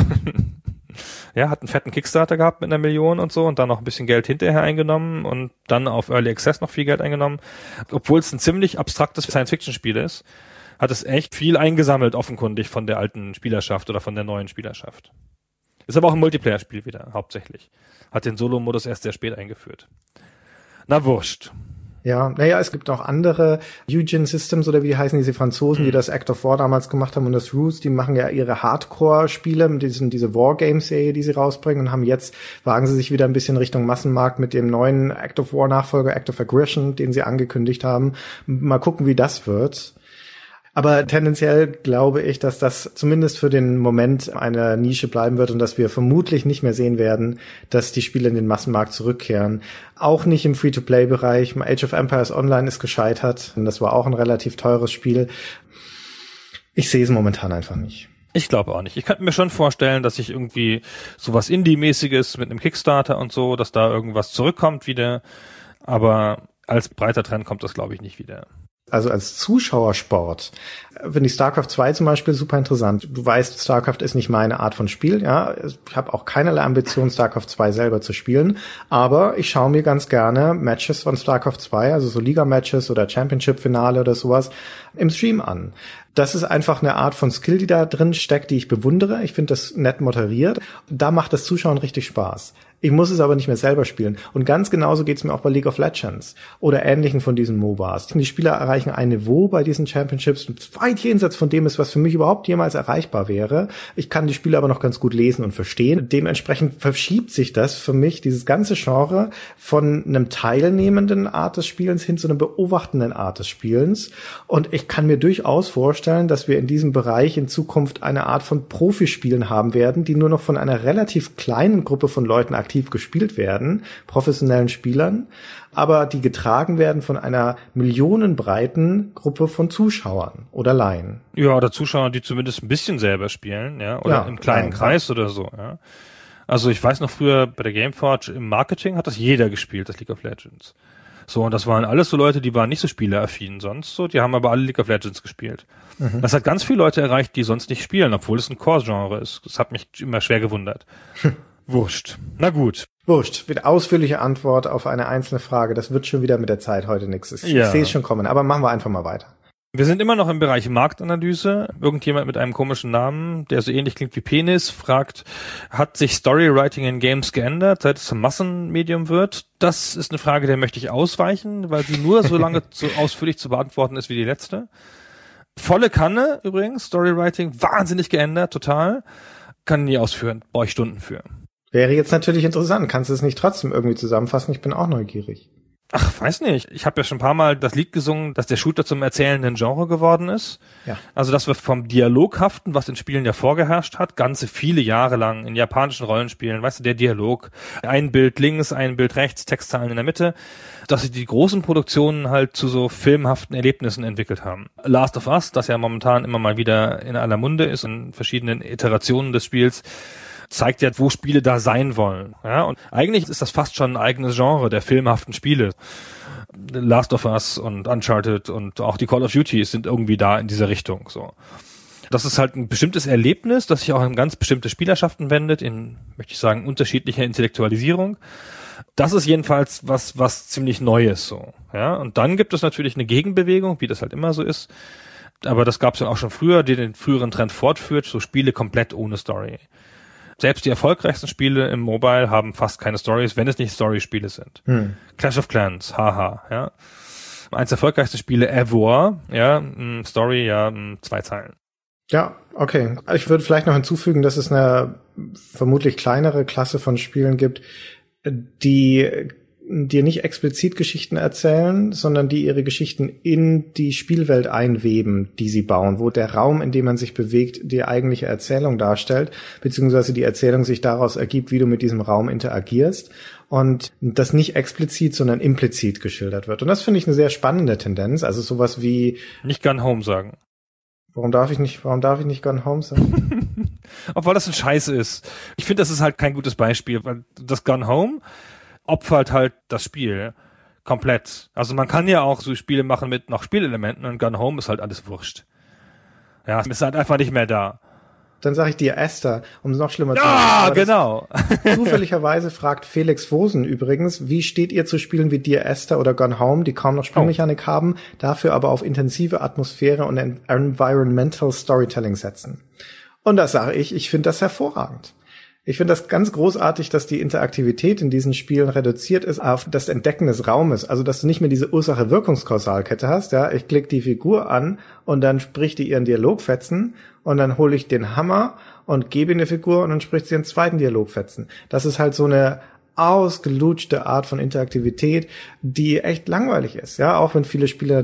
Ja, hat einen fetten Kickstarter gehabt mit einer Million und so und dann noch ein bisschen Geld hinterher eingenommen und dann auf Early Access noch viel Geld eingenommen. Obwohl es ein ziemlich abstraktes Science-Fiction-Spiel ist, hat es echt viel eingesammelt, offenkundig von der alten Spielerschaft oder von der neuen Spielerschaft. Ist aber auch ein Multiplayer-Spiel wieder, hauptsächlich. Hat den Solo-Modus erst sehr spät eingeführt. Na, wurscht. Ja, naja, es gibt auch andere Eugene Systems oder wie die heißen, diese Franzosen, mhm. die das Act of War damals gemacht haben und das Ruse, die machen ja ihre Hardcore-Spiele mit diesen, diese Wargames-Serie, die sie rausbringen und haben jetzt, wagen sie sich wieder ein bisschen Richtung Massenmarkt mit dem neuen Act of War-Nachfolger, Act of Aggression, den sie angekündigt haben. Mal gucken, wie das wird. Aber tendenziell glaube ich, dass das zumindest für den Moment eine Nische bleiben wird und dass wir vermutlich nicht mehr sehen werden, dass die Spiele in den Massenmarkt zurückkehren. Auch nicht im Free-to-Play-Bereich. Age of Empires Online ist gescheitert und das war auch ein relativ teures Spiel. Ich sehe es momentan einfach nicht. Ich glaube auch nicht. Ich könnte mir schon vorstellen, dass ich irgendwie sowas Indie-mäßiges mit einem Kickstarter und so, dass da irgendwas zurückkommt wieder. Aber als breiter Trend kommt das, glaube ich, nicht wieder. Also als Zuschauersport finde ich StarCraft zwei zum Beispiel super interessant. Du weißt, StarCraft ist nicht meine Art von Spiel, ja. Ich habe auch keinerlei Ambition, StarCraft zwei selber zu spielen. Aber ich schaue mir ganz gerne Matches von StarCraft zwei, also so Liga-Matches oder Championship-Finale oder sowas, im Stream an. Das ist einfach eine Art von Skill, die da drin steckt, die ich bewundere. Ich finde das nett moderiert. Da macht das Zuschauen richtig Spaß. Ich muss es aber nicht mehr selber spielen. Und ganz genauso geht's mir auch bei League of Legends oder ähnlichen von diesen MOBAs. Die Spieler erreichen ein Niveau bei diesen Championships, weit jenseits von dem ist, was für mich überhaupt jemals erreichbar wäre. Ich kann die Spiele aber noch ganz gut lesen und verstehen. Dementsprechend verschiebt sich das für mich, dieses ganze Genre, von einem teilnehmenden Art des Spielens hin zu einer beobachtenden Art des Spielens. Und ich kann mir durchaus vorstellen, dass wir in diesem Bereich in Zukunft eine Art von Profispielen haben werden, die nur noch von einer relativ kleinen Gruppe von Leuten aktiv gespielt werden, professionellen Spielern, aber die getragen werden von einer millionenbreiten Gruppe von Zuschauern oder Laien. Ja, oder Zuschauer, die zumindest ein bisschen selber spielen, ja, oder ja, im kleinen nein, Kreis ja. oder so, ja. Also ich weiß noch früher bei der Gameforge im Marketing hat das jeder gespielt, das League of Legends. So, und das waren alles so Leute, die waren nicht so spieleraffin sonst so, die haben aber alle League of Legends gespielt. Mhm. Das hat ganz viele Leute erreicht, die sonst nicht spielen, obwohl es ein Core-Genre ist. Das hat mich immer schwer gewundert. Wurscht. Na gut. Wurscht. Wieder ausführliche Antwort auf eine einzelne Frage. Das wird schon wieder mit der Zeit heute nichts. Ich ja. sehe es schon kommen. Aber machen wir einfach mal weiter. Wir sind immer noch im Bereich Marktanalyse. Irgendjemand mit einem komischen Namen, der so ähnlich klingt wie Penis, fragt, hat sich Storywriting in Games geändert, seit es zum Massenmedium wird? Das ist eine Frage, der möchte ich ausweichen, weil sie nur so lange so ausführlich zu beantworten ist wie die letzte. Volle Kanne übrigens, Storywriting, wahnsinnig geändert, total. Kann nie ausführen, brauche ich Stunden für. Wäre jetzt natürlich interessant. Kannst du es nicht trotzdem irgendwie zusammenfassen? Ich bin auch neugierig. Ach, weiß nicht. Ich habe ja schon ein paar Mal das Lied gesungen, dass der Shooter zum erzählenden Genre geworden ist. Ja. Also, dass wir vom Dialoghaften, was in Spielen ja vorgeherrscht hat, ganze viele Jahre lang in japanischen Rollenspielen, weißt du, der Dialog, ein Bild links, ein Bild rechts, Textzeilen in der Mitte, dass sich die großen Produktionen halt zu so filmhaften Erlebnissen entwickelt haben. Last of Us, das ja momentan immer mal wieder in aller Munde ist, in verschiedenen Iterationen des Spiels, zeigt ja, wo Spiele da sein wollen. Ja, und eigentlich ist das fast schon ein eigenes Genre der filmhaften Spiele. Last of Us und Uncharted und auch die Call of Duty sind irgendwie da in dieser Richtung. So, das ist halt ein bestimmtes Erlebnis, das sich auch an ganz bestimmte Spielerschaften wendet, in, möchte ich sagen, unterschiedlicher Intellektualisierung. Das ist jedenfalls was, was ziemlich Neues so. Ja, und dann gibt es natürlich eine Gegenbewegung, wie das halt immer so ist. Aber das gab es ja auch schon früher, die den früheren Trend fortführt, so Spiele komplett ohne Story. Selbst die erfolgreichsten Spiele im Mobile haben fast keine Stories, wenn es nicht Story-Spiele sind. Hm. Clash of Clans, haha, ja. Eins der erfolgreichsten Spiele ever, ja, Story, ja, zwei Zeilen. Ja, okay. Ich würde vielleicht noch hinzufügen, dass es eine vermutlich kleinere Klasse von Spielen gibt, die dir nicht explizit Geschichten erzählen, sondern die ihre Geschichten in die Spielwelt einweben, die sie bauen, wo der Raum, in dem man sich bewegt, die eigentliche Erzählung darstellt, beziehungsweise die Erzählung sich daraus ergibt, wie du mit diesem Raum interagierst und das nicht explizit, sondern implizit geschildert wird. Und das finde ich eine sehr spannende Tendenz, also sowas wie... Nicht Gone Home sagen. Warum darf ich nicht, warum darf ich nicht Gone Home sagen? Obwohl das ein Scheiß ist. Ich finde, das ist halt kein gutes Beispiel, weil das Gone Home opfert halt das Spiel komplett. Also man kann ja auch so Spiele machen mit noch Spielelementen und Gone Home ist halt alles wurscht. Ja, es ist halt einfach nicht mehr da. Dann sage ich dir Esther, um es noch schlimmer zu machen. Ja, genau. Zufälligerweise fragt Felix Wosen übrigens, wie steht ihr zu Spielen wie Dear Esther oder Gone Home, die kaum noch Spielmechanik oh. haben, dafür aber auf intensive Atmosphäre und Environmental Storytelling setzen? Und das sage ich, ich finde das hervorragend. Ich finde das ganz großartig, dass die Interaktivität in diesen Spielen reduziert ist auf das Entdecken des Raumes. Also, dass du nicht mehr diese Ursache-Wirkungskausalkette hast. Ja, ich klicke die Figur an und dann spricht die ihren Dialogfetzen und dann hole ich den Hammer und gebe in die Figur und dann spricht sie ihren zweiten Dialogfetzen. Das ist halt so eine ausgelutschte Art von Interaktivität, die echt langweilig ist. Ja, auch wenn viele Spiele natürlich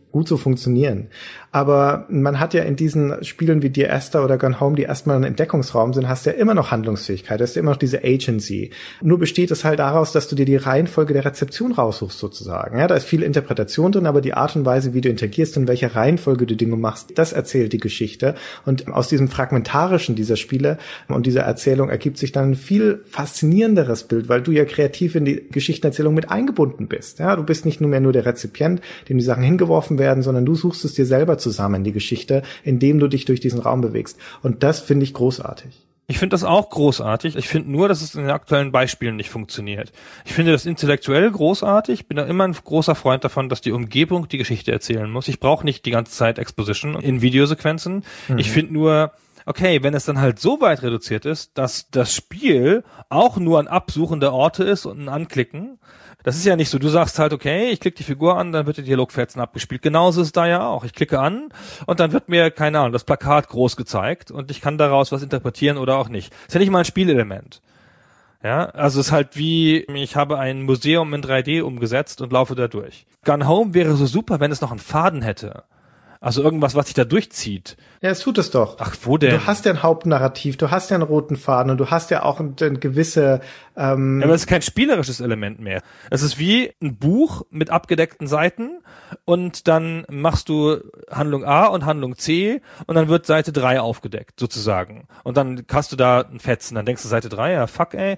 gut so funktionieren. Aber man hat ja in diesen Spielen wie Dear Esther oder Gone Home, die erstmal ein Entdeckungsraum sind, hast du ja immer noch Handlungsfähigkeit, hast du immer noch diese Agency. Nur besteht es halt daraus, dass du dir die Reihenfolge der Rezeption raussuchst sozusagen. Ja, da ist viel Interpretation drin, aber die Art und Weise, wie du interagierst und welche Reihenfolge du Dinge machst, das erzählt die Geschichte. Und aus diesem Fragmentarischen dieser Spiele und dieser Erzählung ergibt sich dann ein viel faszinierenderes Bild, weil du ja kreativ in die Geschichtenerzählung mit eingebunden bist. Ja, du bist nicht nur mehr nur der Rezipient, dem die Sachen hingeworfen werden, sondern du suchst es dir selber zusammen, die Geschichte, indem du dich durch diesen Raum bewegst. Und das finde ich großartig. Ich finde das auch großartig. Ich finde nur, dass es in den aktuellen Beispielen nicht funktioniert. Ich finde das intellektuell großartig. Ich bin da immer ein großer Freund davon, dass die Umgebung die Geschichte erzählen muss. Ich brauche nicht die ganze Zeit Exposition in Videosequenzen. Mhm. Ich finde nur, okay, wenn es dann halt so weit reduziert ist, dass das Spiel auch nur ein Absuchen der Orte ist und ein Anklicken. Das ist ja nicht so, du sagst halt, okay, ich klicke die Figur an, dann wird der Dialogfetzen abgespielt. Genauso ist es da ja auch. Ich klicke an und dann wird mir, keine Ahnung, das Plakat groß gezeigt und ich kann daraus was interpretieren oder auch nicht. Ist ja nicht mal ein Spielelement. Ja, also es ist halt wie, ich habe ein Museum in drei D umgesetzt und laufe da durch. Gone Home wäre so super, wenn es noch einen Faden hätte. Also irgendwas, was sich da durchzieht. Ja, es tut es doch. Ach, wo denn? Du hast ja ein Hauptnarrativ, du hast ja einen roten Faden und du hast ja auch eine ein gewisse... Ähm ja, aber es ist kein spielerisches Element mehr. Es ist wie ein Buch mit abgedeckten Seiten und dann machst du Handlung A und Handlung C und dann wird Seite drei aufgedeckt, sozusagen. Und dann hast du da einen Fetzen, dann denkst du Seite drei, ja fuck ey,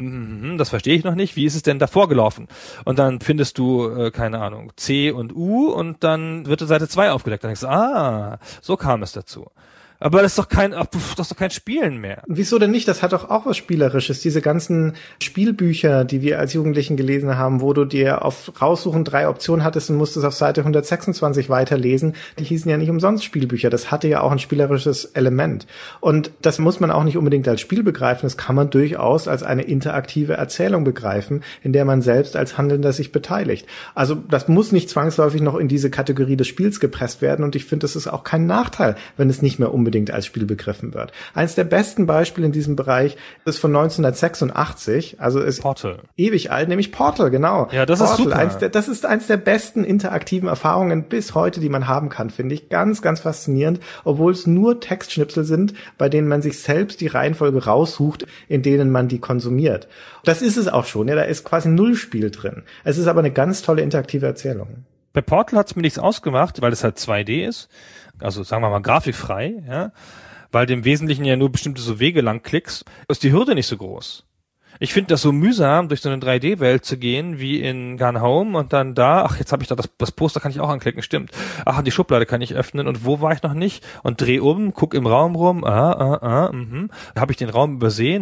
das verstehe ich noch nicht, wie ist es denn davor gelaufen? Und dann findest du, äh, keine Ahnung, C und U und dann wird Seite zwei aufgedeckt. Dann denkst du, ah, so kam es dazu. Aber das ist doch kein, das ist doch kein Spielen mehr. Wieso denn nicht? Das hat doch auch was Spielerisches. Diese ganzen Spielbücher, die wir als Jugendlichen gelesen haben, wo du dir auf Raussuchen drei Optionen hattest und musstest auf Seite hundertsechsundzwanzig weiterlesen, die hießen ja nicht umsonst Spielbücher. Das hatte ja auch ein spielerisches Element. Und das muss man auch nicht unbedingt als Spiel begreifen. Das kann man durchaus als eine interaktive Erzählung begreifen, in der man selbst als Handelnder sich beteiligt. Also das muss nicht zwangsläufig noch in diese Kategorie des Spiels gepresst werden. Und ich finde, das ist auch kein Nachteil, wenn es nicht mehr unbedingt unbedingt als Spiel begriffen wird. Eines der besten Beispiele in diesem Bereich ist von neunzehnhundertsechsundachtzig, also ist Portal. Ewig alt, nämlich Portal, genau. Ja, das Portal, ist super. Eins der, das ist eins der besten interaktiven Erfahrungen bis heute, die man haben kann, finde ich. Ganz, ganz faszinierend, obwohl es nur Textschnipsel sind, bei denen man sich selbst die Reihenfolge raussucht, in denen man die konsumiert. Das ist es auch schon, ja, da ist quasi null Spiel drin. Es ist aber eine ganz tolle interaktive Erzählung. Bei Portal hat's mir nichts ausgemacht, weil es halt zwei D ist. Also sagen wir mal grafikfrei, ja, weil du im Wesentlichen ja nur bestimmte so Wege lang klickst, ist die Hürde nicht so groß. Ich finde das so mühsam, durch so eine drei D-Welt zu gehen, wie in Gone Home und dann da, ach, jetzt habe ich da das, das Poster kann ich auch anklicken, stimmt. Ach, die Schublade kann ich öffnen und wo war ich noch nicht? Und dreh um, guck im Raum rum, ah, ah, ah, mhm. Habe ich den Raum übersehen?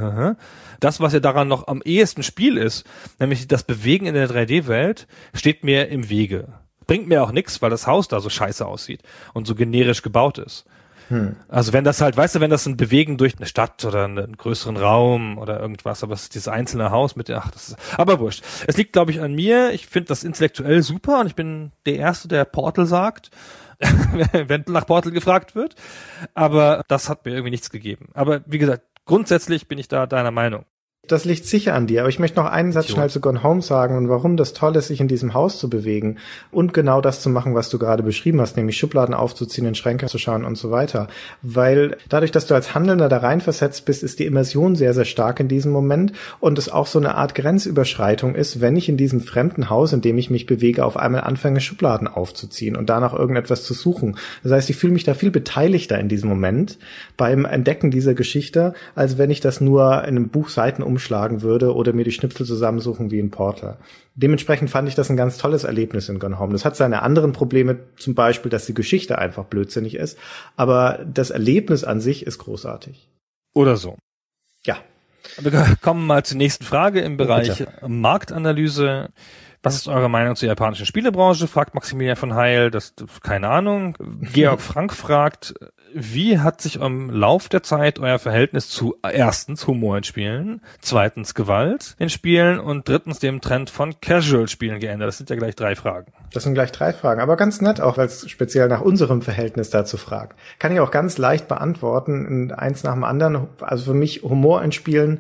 Das, was ja daran noch am ehesten Spiel ist, nämlich das Bewegen in der drei D-Welt, steht mir im Wege. Bringt mir auch nichts, weil das Haus da so scheiße aussieht und so generisch gebaut ist. Hm. Also wenn das halt, weißt du, wenn das ein Bewegen durch eine Stadt oder einen größeren Raum oder irgendwas, aber es ist dieses einzelne Haus mit, ach, das ist, aber wurscht. Es liegt, glaube ich, an mir. Ich finde das intellektuell super und ich bin der Erste, der Portal sagt, wenn nach Portal gefragt wird. Aber das hat mir irgendwie nichts gegeben. Aber wie gesagt, grundsätzlich bin ich da deiner Meinung. Das liegt sicher an dir, aber ich möchte noch einen Satz schnell zu Gone Home sagen und warum das toll ist, sich in diesem Haus zu bewegen und genau das zu machen, was du gerade beschrieben hast, nämlich Schubladen aufzuziehen, in Schränke zu schauen und so weiter. Weil dadurch, dass du als Handelnder da reinversetzt bist, ist die Immersion sehr, sehr stark in diesem Moment und es auch so eine Art Grenzüberschreitung ist, wenn ich in diesem fremden Haus, in dem ich mich bewege, auf einmal anfange, Schubladen aufzuziehen und danach irgendetwas zu suchen. Das heißt, ich fühle mich da viel beteiligter in diesem Moment beim Entdecken dieser Geschichte, als wenn ich das nur in einem Buch Seiten umschlagen würde oder mir die Schnipsel zusammensuchen wie in Portal. Dementsprechend fand ich das ein ganz tolles Erlebnis in Gone Home. Das hat seine anderen Probleme, zum Beispiel, dass die Geschichte einfach blödsinnig ist, aber das Erlebnis an sich ist großartig. Oder so. Ja. Wir kommen mal zur nächsten Frage im Bereich Bitte. Marktanalyse. Was ist eure Meinung zur japanischen Spielebranche? Fragt Maximilian von Heil. Das, keine Ahnung. Georg Frank fragt, wie hat sich im Lauf der Zeit euer Verhältnis zu erstens Humor in Spielen, zweitens Gewalt in Spielen und drittens dem Trend von Casual-Spielen geändert? Das sind ja gleich drei Fragen. Das sind gleich drei Fragen, aber ganz nett auch, weil es speziell nach unserem Verhältnis dazu fragt. Kann ich auch ganz leicht beantworten, eins nach dem anderen. Also für mich Humor in Spielen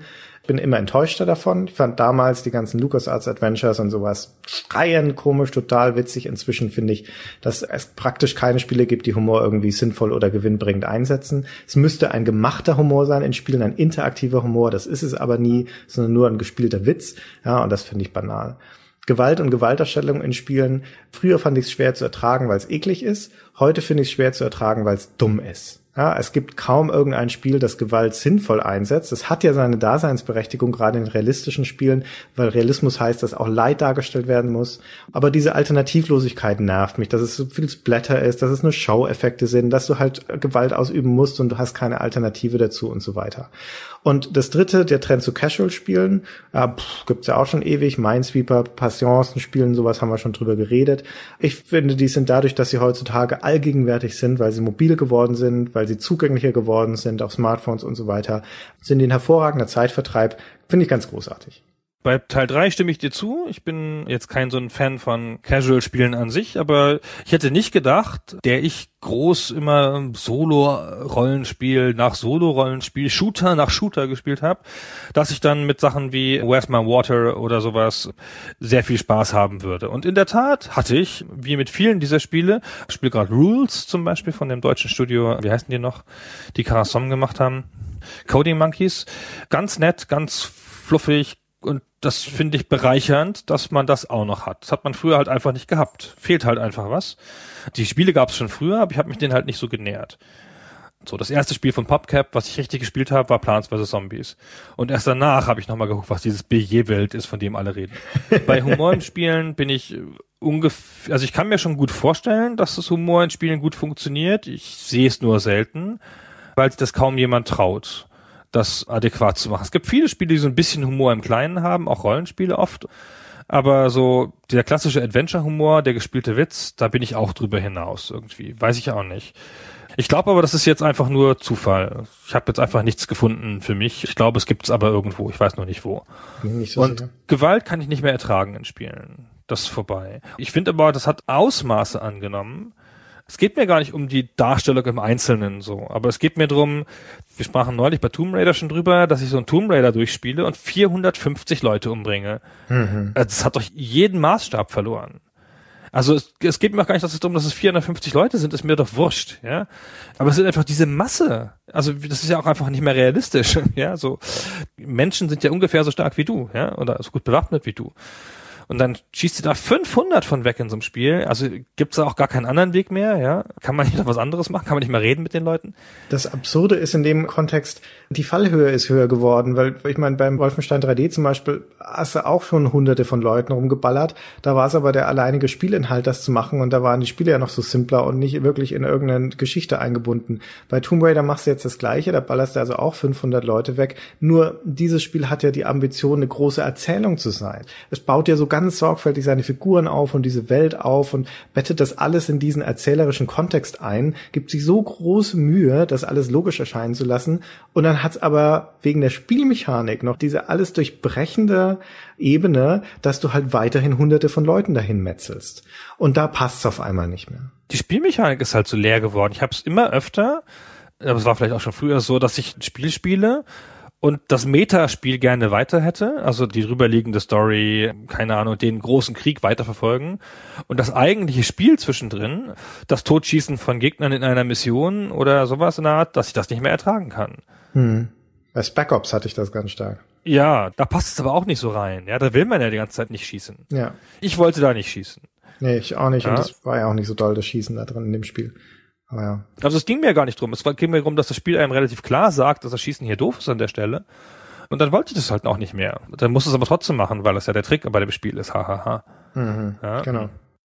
Bin immer enttäuschter davon. Ich fand damals die ganzen LucasArts Adventures und sowas schreiend komisch, total witzig. Inzwischen finde ich, dass es praktisch keine Spiele gibt, die Humor irgendwie sinnvoll oder gewinnbringend einsetzen. Es müsste ein gemachter Humor sein in Spielen, ein interaktiver Humor. Das ist es aber nie, sondern nur ein gespielter Witz. Ja, und das finde ich banal. Gewalt und Gewaltdarstellung in Spielen. Früher fand ich es schwer zu ertragen, weil es eklig ist. Heute finde ich es schwer zu ertragen, weil es dumm ist. Ja, es gibt kaum irgendein Spiel, das Gewalt sinnvoll einsetzt. Es hat ja seine Daseinsberechtigung, gerade in realistischen Spielen, weil Realismus heißt, dass auch Leid dargestellt werden muss. Aber diese Alternativlosigkeit nervt mich, dass es so viel Splatter ist, dass es nur Show-Effekte sind, dass du halt Gewalt ausüben musst und du hast keine Alternative dazu und so weiter. Und das dritte, der Trend zu Casual-Spielen, ja, pff, gibt's ja auch schon ewig. Minesweeper, Passionsen-Spielen, sowas haben wir schon drüber geredet. Ich finde, die sind dadurch, dass sie heutzutage allgegenwärtig sind, weil sie mobil geworden sind, weil sie zugänglicher geworden sind auf Smartphones und so weiter, sind die ein hervorragender Zeitvertreib. Finde ich ganz großartig. Bei Teil drei stimme ich dir zu. Ich bin jetzt kein so ein Fan von Casual-Spielen an sich, aber ich hätte nicht gedacht, der ich groß immer Solo-Rollenspiel nach Solo-Rollenspiel, Shooter nach Shooter gespielt habe, dass ich dann mit Sachen wie Where's My Water oder sowas sehr viel Spaß haben würde. Und in der Tat hatte ich, wie mit vielen dieser Spiele, ich spiele gerade Rules zum Beispiel von dem deutschen Studio, wie heißen die noch, die Karassom gemacht haben, Coding Monkeys, ganz nett, ganz fluffig, und das finde ich bereichernd, dass man das auch noch hat. Das hat man früher halt einfach nicht gehabt. Fehlt halt einfach was. Die Spiele gab es schon früher, aber ich habe mich denen halt nicht so genähert. So, das erste Spiel von PopCap, was ich richtig gespielt habe, war Plants versus. Zombies. Und erst danach habe ich nochmal geguckt, was dieses B J-Welt ist, von dem alle reden. Bei Humor im Spielen bin ich ungefähr, also ich kann mir schon gut vorstellen, dass das Humor in Spielen gut funktioniert. Ich sehe es nur selten, weil sich das kaum jemand traut, das adäquat zu machen. Es gibt viele Spiele, die so ein bisschen Humor im Kleinen haben, auch Rollenspiele oft. Aber so der klassische Adventure-Humor, der gespielte Witz, da bin ich auch drüber hinaus irgendwie. Weiß ich auch nicht. Ich glaube aber, das ist jetzt einfach nur Zufall. Ich habe jetzt einfach nichts gefunden für mich. Ich glaube, es gibt es aber irgendwo. Ich weiß noch nicht wo. Nicht so Und sicher. Gewalt kann ich nicht mehr ertragen in Spielen. Das ist vorbei. Ich finde aber, das hat Ausmaße angenommen. Es geht mir gar nicht um die Darstellung im Einzelnen so, aber es geht mir drum, wir sprachen neulich bei Tomb Raider schon drüber, dass ich so einen Tomb Raider durchspiele und vierhundertfünfzig Leute umbringe. Mhm. Das hat doch jeden Maßstab verloren. Also es, es geht mir auch gar nicht darum, dass es vierhundertfünfzig Leute sind, ist mir doch wurscht, ja. Aber es ist einfach diese Masse. Also das ist ja auch einfach nicht mehr realistisch, ja. So Menschen sind ja ungefähr so stark wie du, ja, oder so gut bewaffnet wie du. Und dann schießt du da fünfhundert von weg in so einem Spiel. Also gibt's da auch gar keinen anderen Weg mehr, ja? Kann man nicht noch was anderes machen? Kann man nicht mehr reden mit den Leuten? Das Absurde ist in dem Kontext, die Fallhöhe ist höher geworden, weil ich meine, beim Wolfenstein drei D zum Beispiel hast du auch schon hunderte von Leuten rumgeballert. Da war es aber der alleinige Spielinhalt, das zu machen, und da waren die Spiele ja noch so simpler und nicht wirklich in irgendeine Geschichte eingebunden. Bei Tomb Raider machst du jetzt das Gleiche, da ballerst du also auch fünfhundert Leute weg. Nur dieses Spiel hat ja die Ambition, eine große Erzählung zu sein. Es baut ja so ganz sorgfältig seine Figuren auf und diese Welt auf und bettet das alles in diesen erzählerischen Kontext ein, gibt sich so große Mühe, das alles logisch erscheinen zu lassen, und dann hat's aber wegen der Spielmechanik noch diese alles durchbrechende Ebene, dass du halt weiterhin hunderte von Leuten dahin metzelst. Und da passt's auf einmal nicht mehr. Die Spielmechanik ist halt so leer geworden. Ich habe es immer öfter, aber es war vielleicht auch schon früher so, dass ich ein Spiel spiele und das Metaspiel gerne weiter hätte, also die drüberliegende Story, keine Ahnung, den großen Krieg weiterverfolgen, und das eigentliche Spiel zwischendrin, das Totschießen von Gegnern in einer Mission oder sowas in der Art, dass ich das nicht mehr ertragen kann. Hm. Bei Spec Ops hatte ich das ganz stark. Ja, da passt es aber auch nicht so rein. Ja, da will man ja die ganze Zeit nicht schießen. Ja. Ich wollte da nicht schießen. Nee, ich auch nicht. Ja. Und das war ja auch nicht so doll, das Schießen da drin in dem Spiel. Aber ja. Also es ging mir gar nicht drum. Es ging mir darum, dass das Spiel einem relativ klar sagt, dass das Schießen hier doof ist an der Stelle. Und dann wollte ich das halt auch nicht mehr. Dann musste es aber trotzdem machen, weil das ja der Trick bei dem Spiel ist. Hahaha. Mhm, ja. Genau.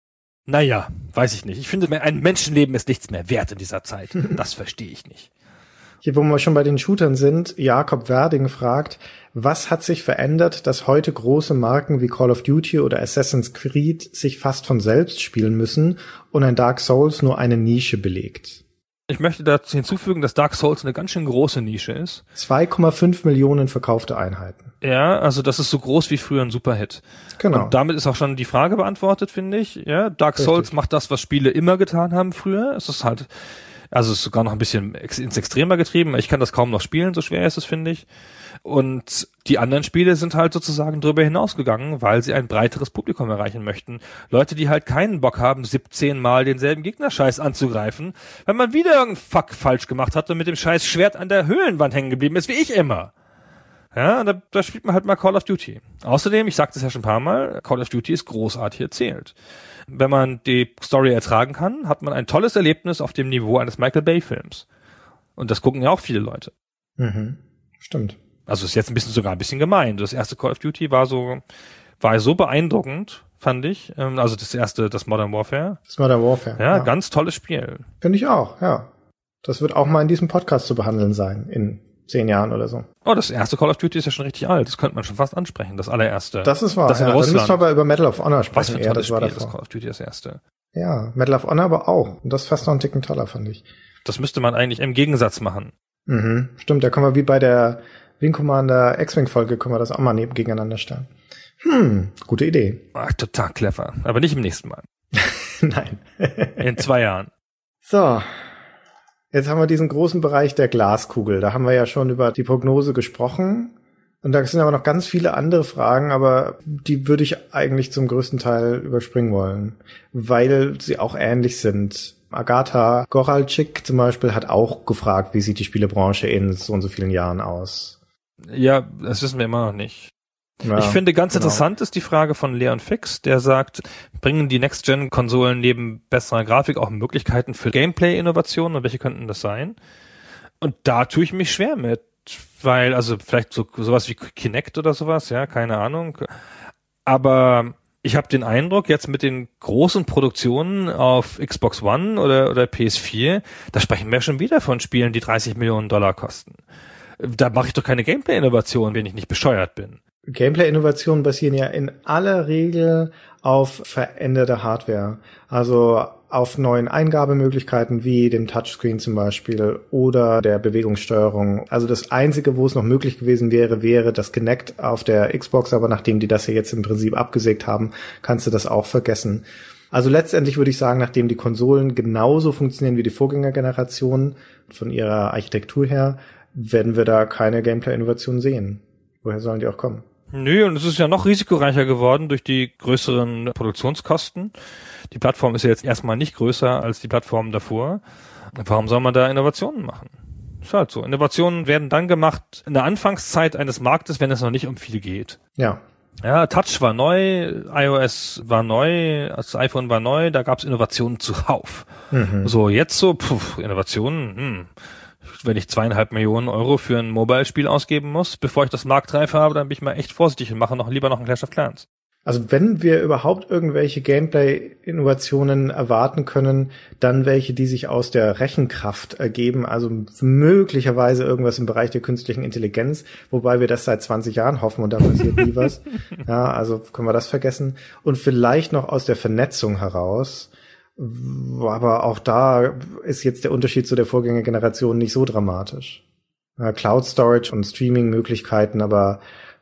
Naja, weiß ich nicht. Ich finde, ein Menschenleben ist nichts mehr wert in dieser Zeit. Das verstehe ich nicht. Hier, wo wir schon bei den Shootern sind, Jakob Werding fragt, was hat sich verändert, dass heute große Marken wie Call of Duty oder Assassin's Creed sich fast von selbst spielen müssen und ein Dark Souls nur eine Nische belegt? Ich möchte dazu hinzufügen, dass Dark Souls eine ganz schön große Nische ist. zwei Komma fünf Millionen verkaufte Einheiten. Ja, also das ist so groß wie früher ein Superhit. Genau. Und damit ist auch schon die Frage beantwortet, finde ich. Ja, Dark Richtig. Souls macht das, was Spiele immer getan haben früher. Es ist halt Also es ist sogar noch ein bisschen ex- ins Extremer getrieben. Ich kann das kaum noch spielen, so schwer ist es, finde ich. Und die anderen Spiele sind halt sozusagen drüber hinausgegangen, weil sie ein breiteres Publikum erreichen möchten. Leute, die halt keinen Bock haben, siebzehn Mal denselben Gegnerscheiß anzugreifen, weil man wieder irgendeinen Fuck falsch gemacht hat und mit dem scheiß Schwert an der Höhlenwand hängen geblieben ist, wie ich immer. Ja, da, da spielt man halt mal Call of Duty. Außerdem, ich sagte es ja schon ein paar Mal, Call of Duty ist großartig erzählt. Wenn man die Story ertragen kann, hat man ein tolles Erlebnis auf dem Niveau eines Michael Bay-Films. Und das gucken ja auch viele Leute. Mhm. Stimmt. Also ist jetzt ein bisschen sogar ein bisschen gemein. Das erste Call of Duty war so, war so beeindruckend, fand ich. Also das erste, das Modern Warfare. Das Modern Warfare. Ja, ja. Ganz tolles Spiel. Finde ich auch, ja. Das wird auch mal in diesem Podcast zu behandeln sein, in zehn Jahren oder so. Oh, das erste Call of Duty ist ja schon richtig alt. Das könnte man schon fast ansprechen, das allererste. Das ist wahr, das in ja. Russland. Dann müssen wir aber über Medal of Honor sprechen. Was für ein ja, tolles das war Spiel, davor. das Call of Duty, das erste. Ja, Medal of Honor aber auch. Und das ist fast noch einen Ticken toller, fand ich. Das müsste man eigentlich im Gegensatz machen. Mhm, stimmt, da können wir wie bei der Wing Commander X-Wing-Folge, können wir das auch mal neben gegeneinander stellen. Hm, gute Idee. Ach, total clever. Aber nicht im nächsten Mal. Nein. In zwei Jahren. So. Jetzt haben wir diesen großen Bereich der Glaskugel. Da haben wir ja schon über die Prognose gesprochen. Und da sind aber noch ganz viele andere Fragen, aber die würde ich eigentlich zum größten Teil überspringen wollen, weil sie auch ähnlich sind. Agatha Goralczyk zum Beispiel hat auch gefragt, wie sieht die Spielebranche in so und so vielen Jahren aus? Ja, das wissen wir immer noch nicht. Ja, ich finde ganz genau. interessant ist die Frage von Leon Fix, der sagt, bringen die Next-Gen-Konsolen neben besserer Grafik auch Möglichkeiten für Gameplay-Innovationen und welche könnten das sein? Und da tue ich mich schwer mit, weil, also vielleicht so sowas wie Kinect oder sowas, ja, keine Ahnung. Aber ich habe den Eindruck, jetzt mit den großen Produktionen auf Xbox One oder, oder P S vier, da sprechen wir schon wieder von Spielen, die dreißig Millionen Dollar kosten. Da mache ich doch keine Gameplay-Innovation, wenn ich nicht bescheuert bin. Gameplay-Innovationen basieren ja in aller Regel auf veränderter Hardware. Also auf neuen Eingabemöglichkeiten wie dem Touchscreen zum Beispiel oder der Bewegungssteuerung. Also das Einzige, wo es noch möglich gewesen wäre, wäre das Kinect auf der Xbox, aber nachdem die das ja jetzt im Prinzip abgesägt haben, kannst du das auch vergessen. Also letztendlich würde ich sagen, nachdem die Konsolen genauso funktionieren wie die Vorgängergenerationen von ihrer Architektur her, werden wir da keine Gameplay-Innovation sehen. Woher sollen die auch kommen? Nö, und es ist ja noch risikoreicher geworden durch die größeren Produktionskosten. Die Plattform ist ja jetzt erstmal nicht größer als die Plattform davor. Warum soll man da Innovationen machen? Ist halt so. Innovationen werden dann gemacht in der Anfangszeit eines Marktes, wenn es noch nicht um viel geht. Ja. Ja, Touch war neu, iOS war neu, das iPhone war neu, da gab es Innovationen zuhauf. Mhm. So, jetzt so, puh, Innovationen, hm. Wenn ich zweieinhalb Millionen Euro für ein Mobile-Spiel ausgeben muss, bevor ich das marktreif habe, dann bin ich mal echt vorsichtig und mache noch lieber noch ein Clash of Clans. Also wenn wir überhaupt irgendwelche Gameplay-Innovationen erwarten können, dann welche, die sich aus der Rechenkraft ergeben, also möglicherweise irgendwas im Bereich der künstlichen Intelligenz, wobei wir das seit zwanzig Jahren hoffen und da passiert nie was. Ja, also können wir das vergessen. Und vielleicht noch aus der Vernetzung heraus. Aber auch da ist jetzt der Unterschied zu der Vorgängergeneration nicht so dramatisch. Ja, Cloud Storage und Streaming-Möglichkeiten, aber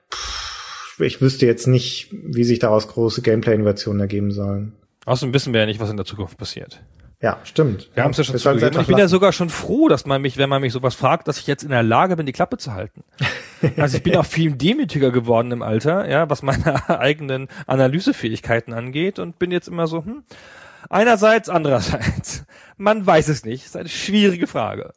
pff, ich wüsste jetzt nicht, wie sich daraus große Gameplay-Innovationen ergeben sollen. Außerdem wissen wir ja nicht, was in der Zukunft passiert. Ja, stimmt. Wir haben es ja schon zugegeben. Ich bin lassen. ja sogar schon froh, dass man mich, wenn man mich sowas fragt, dass ich jetzt in der Lage bin, die Klappe zu halten. Also ich bin auch viel demütiger geworden im Alter, ja, was meine eigenen Analysefähigkeiten angeht und bin jetzt immer so, hm, einerseits, andererseits. Man weiß es nicht. Das ist eine schwierige Frage.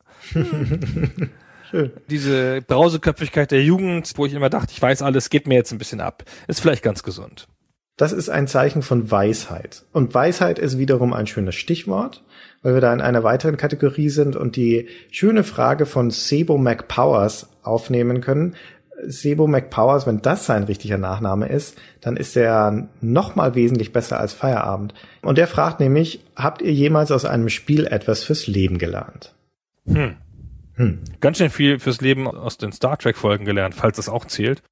Hm. Schön. Diese Brauseköpfigkeit der Jugend, wo ich immer dachte, ich weiß alles, geht mir jetzt ein bisschen ab. Ist vielleicht ganz gesund. Das ist ein Zeichen von Weisheit. Und Weisheit ist wiederum ein schönes Stichwort, weil wir da in einer weiteren Kategorie sind und die schöne Frage von Sebo McPowers aufnehmen können. Sebo McPowers, wenn das sein richtiger Nachname ist, dann ist er noch mal wesentlich besser als Feierabend. Und der fragt nämlich, habt ihr jemals aus einem Spiel etwas fürs Leben gelernt? Hm. Hm. Ganz schön viel fürs Leben aus den Star Trek Folgen gelernt, falls das auch zählt.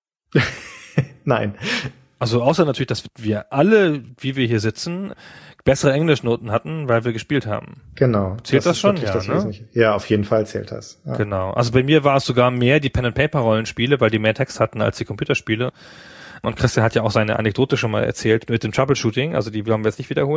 Nein. Also außer natürlich, dass wir alle, wie wir hier sitzen, bessere Englischnoten hatten, weil wir gespielt haben. Genau. Zählt das, das schon? Ja, das ne? Ja, auf jeden Fall zählt das. Ja. Genau. Also bei mir war es sogar mehr die Pen-and-Paper-Rollenspiele, weil die mehr Text hatten als die Computerspiele. Und Christian hat ja auch seine Anekdote schon mal erzählt mit dem Troubleshooting, also die wollen wir jetzt nicht wiederholen.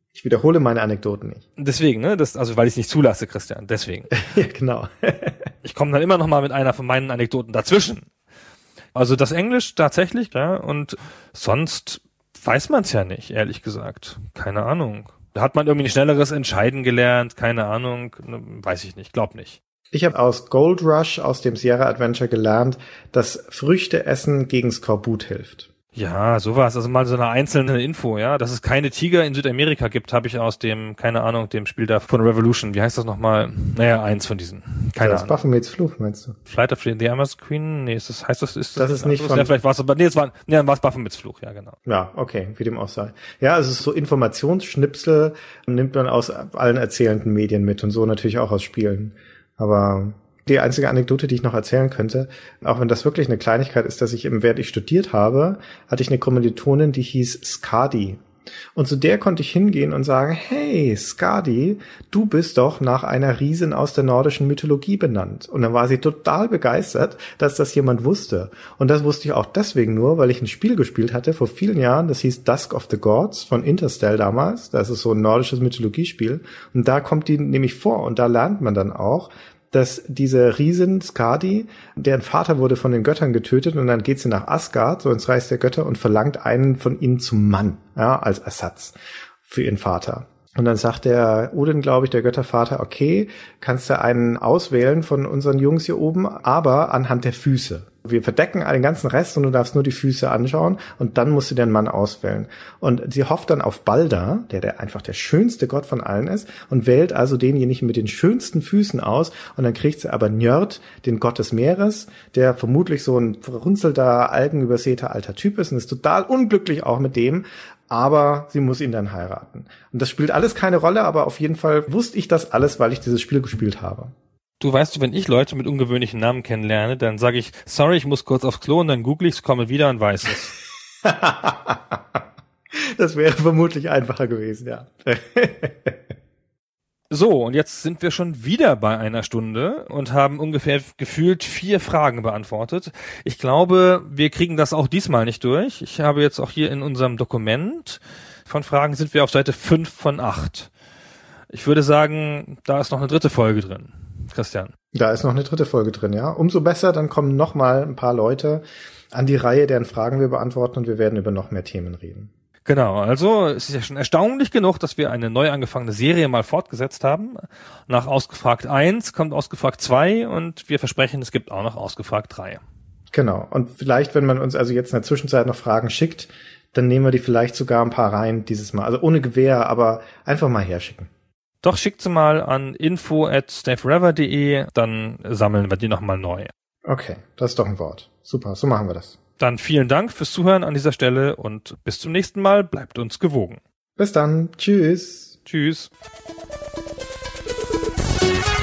Ich wiederhole meine Anekdoten nicht. Deswegen, ne? Das, also weil ich es nicht zulasse, Christian, deswegen. Ja, genau. Ich komme dann immer noch mal mit einer von meinen Anekdoten dazwischen. Also das Englisch tatsächlich, klar, und sonst weiß man es ja nicht, ehrlich gesagt. Keine Ahnung. Hat man irgendwie ein schnelleres Entscheiden gelernt? Keine Ahnung. Weiß ich nicht, glaub nicht. Ich habe aus Gold Rush, aus dem Sierra Adventure gelernt, dass Früchte essen gegen Skorbut hilft. Ja, sowas, also mal so eine einzelne Info, ja. Dass es keine Tiger in Südamerika gibt, habe ich aus dem, keine Ahnung, dem Spiel da von Revolution. Wie heißt das nochmal? Naja, eins von diesen. Keine das Ahnung. Baphomets Fluch, meinst du? Flight of the Amazon Queen? Nee, ist das, heißt das, ist das? Das ist nicht von... Ja, vielleicht war es aber, nee, es war, nee, dann war es Baphomets Fluch, ja, genau. Ja, okay, wie dem auch sei. Ja, also es ist so Informationsschnipsel, nimmt man aus allen erzählenden Medien mit und so natürlich auch aus Spielen. Aber die einzige Anekdote, die ich noch erzählen könnte, auch wenn das wirklich eine Kleinigkeit ist, dass ich im während ich studiert habe, hatte ich eine Kommilitonin, die hieß Skadi. Und zu der konnte ich hingehen und sagen, hey, Skadi, du bist doch nach einer Riesin aus der nordischen Mythologie benannt. Und dann war sie total begeistert, dass das jemand wusste. Und das wusste ich auch deswegen nur, weil ich ein Spiel gespielt hatte vor vielen Jahren, das hieß Dusk of the Gods von Interstell damals. Das ist so ein nordisches Mythologiespiel. Und da kommt die nämlich vor und da lernt man dann auch, dass diese Riesin Skadi, deren Vater wurde von den Göttern getötet und dann geht sie nach Asgard, so ins Reich der Götter und verlangt einen von ihnen zum Mann, ja, als Ersatz für ihren Vater. Und dann sagt der Odin, glaube ich, der Göttervater, okay, kannst du einen auswählen von unseren Jungs hier oben, aber anhand der Füße. Wir verdecken den ganzen Rest und du darfst nur die Füße anschauen und dann musst du den Mann auswählen. Und sie hofft dann auf Balder, der, der einfach der schönste Gott von allen ist, und wählt also denjenigen mit den schönsten Füßen aus und dann kriegt sie aber Njörd, den Gott des Meeres, der vermutlich so ein verrunzelter, algenübersäter alter Typ ist und ist total unglücklich auch mit dem, aber sie muss ihn dann heiraten. Und das spielt alles keine Rolle, aber auf jeden Fall wusste ich das alles, weil ich dieses Spiel gespielt habe. Du weißt, wenn ich Leute mit ungewöhnlichen Namen kennenlerne, dann sage ich, sorry, ich muss kurz aufs Klo und dann google ich's, komme wieder und weiß es. Das wäre vermutlich einfacher gewesen, ja. So, und jetzt sind wir schon wieder bei einer Stunde und haben ungefähr gefühlt vier Fragen beantwortet. Ich glaube, wir kriegen das auch diesmal nicht durch. Ich habe jetzt auch hier in unserem Dokument von Fragen sind wir auf Seite fünf von acht. Ich würde sagen, da ist noch eine dritte Folge drin. Christian. Da ist noch eine dritte Folge drin, ja. Umso besser, dann kommen noch mal ein paar Leute an die Reihe, deren Fragen wir beantworten und wir werden über noch mehr Themen reden. Genau, also es ist ja schon erstaunlich genug, dass wir eine neu angefangene Serie mal fortgesetzt haben. Nach Ausgefragt eins kommt Ausgefragt zwei und wir versprechen, es gibt auch noch Ausgefragt drei. Genau, und vielleicht, wenn man uns also jetzt in der Zwischenzeit noch Fragen schickt, dann nehmen wir die vielleicht sogar ein paar rein dieses Mal. Also ohne Gewehr, aber einfach mal herschicken. Doch, schickt sie mal an info at stayforever dot de, dann sammeln wir die nochmal neu. Okay, das ist doch ein Wort. Super, so machen wir das. Dann vielen Dank fürs Zuhören an dieser Stelle und bis zum nächsten Mal. Bleibt uns gewogen. Bis dann. Tschüss. Tschüss.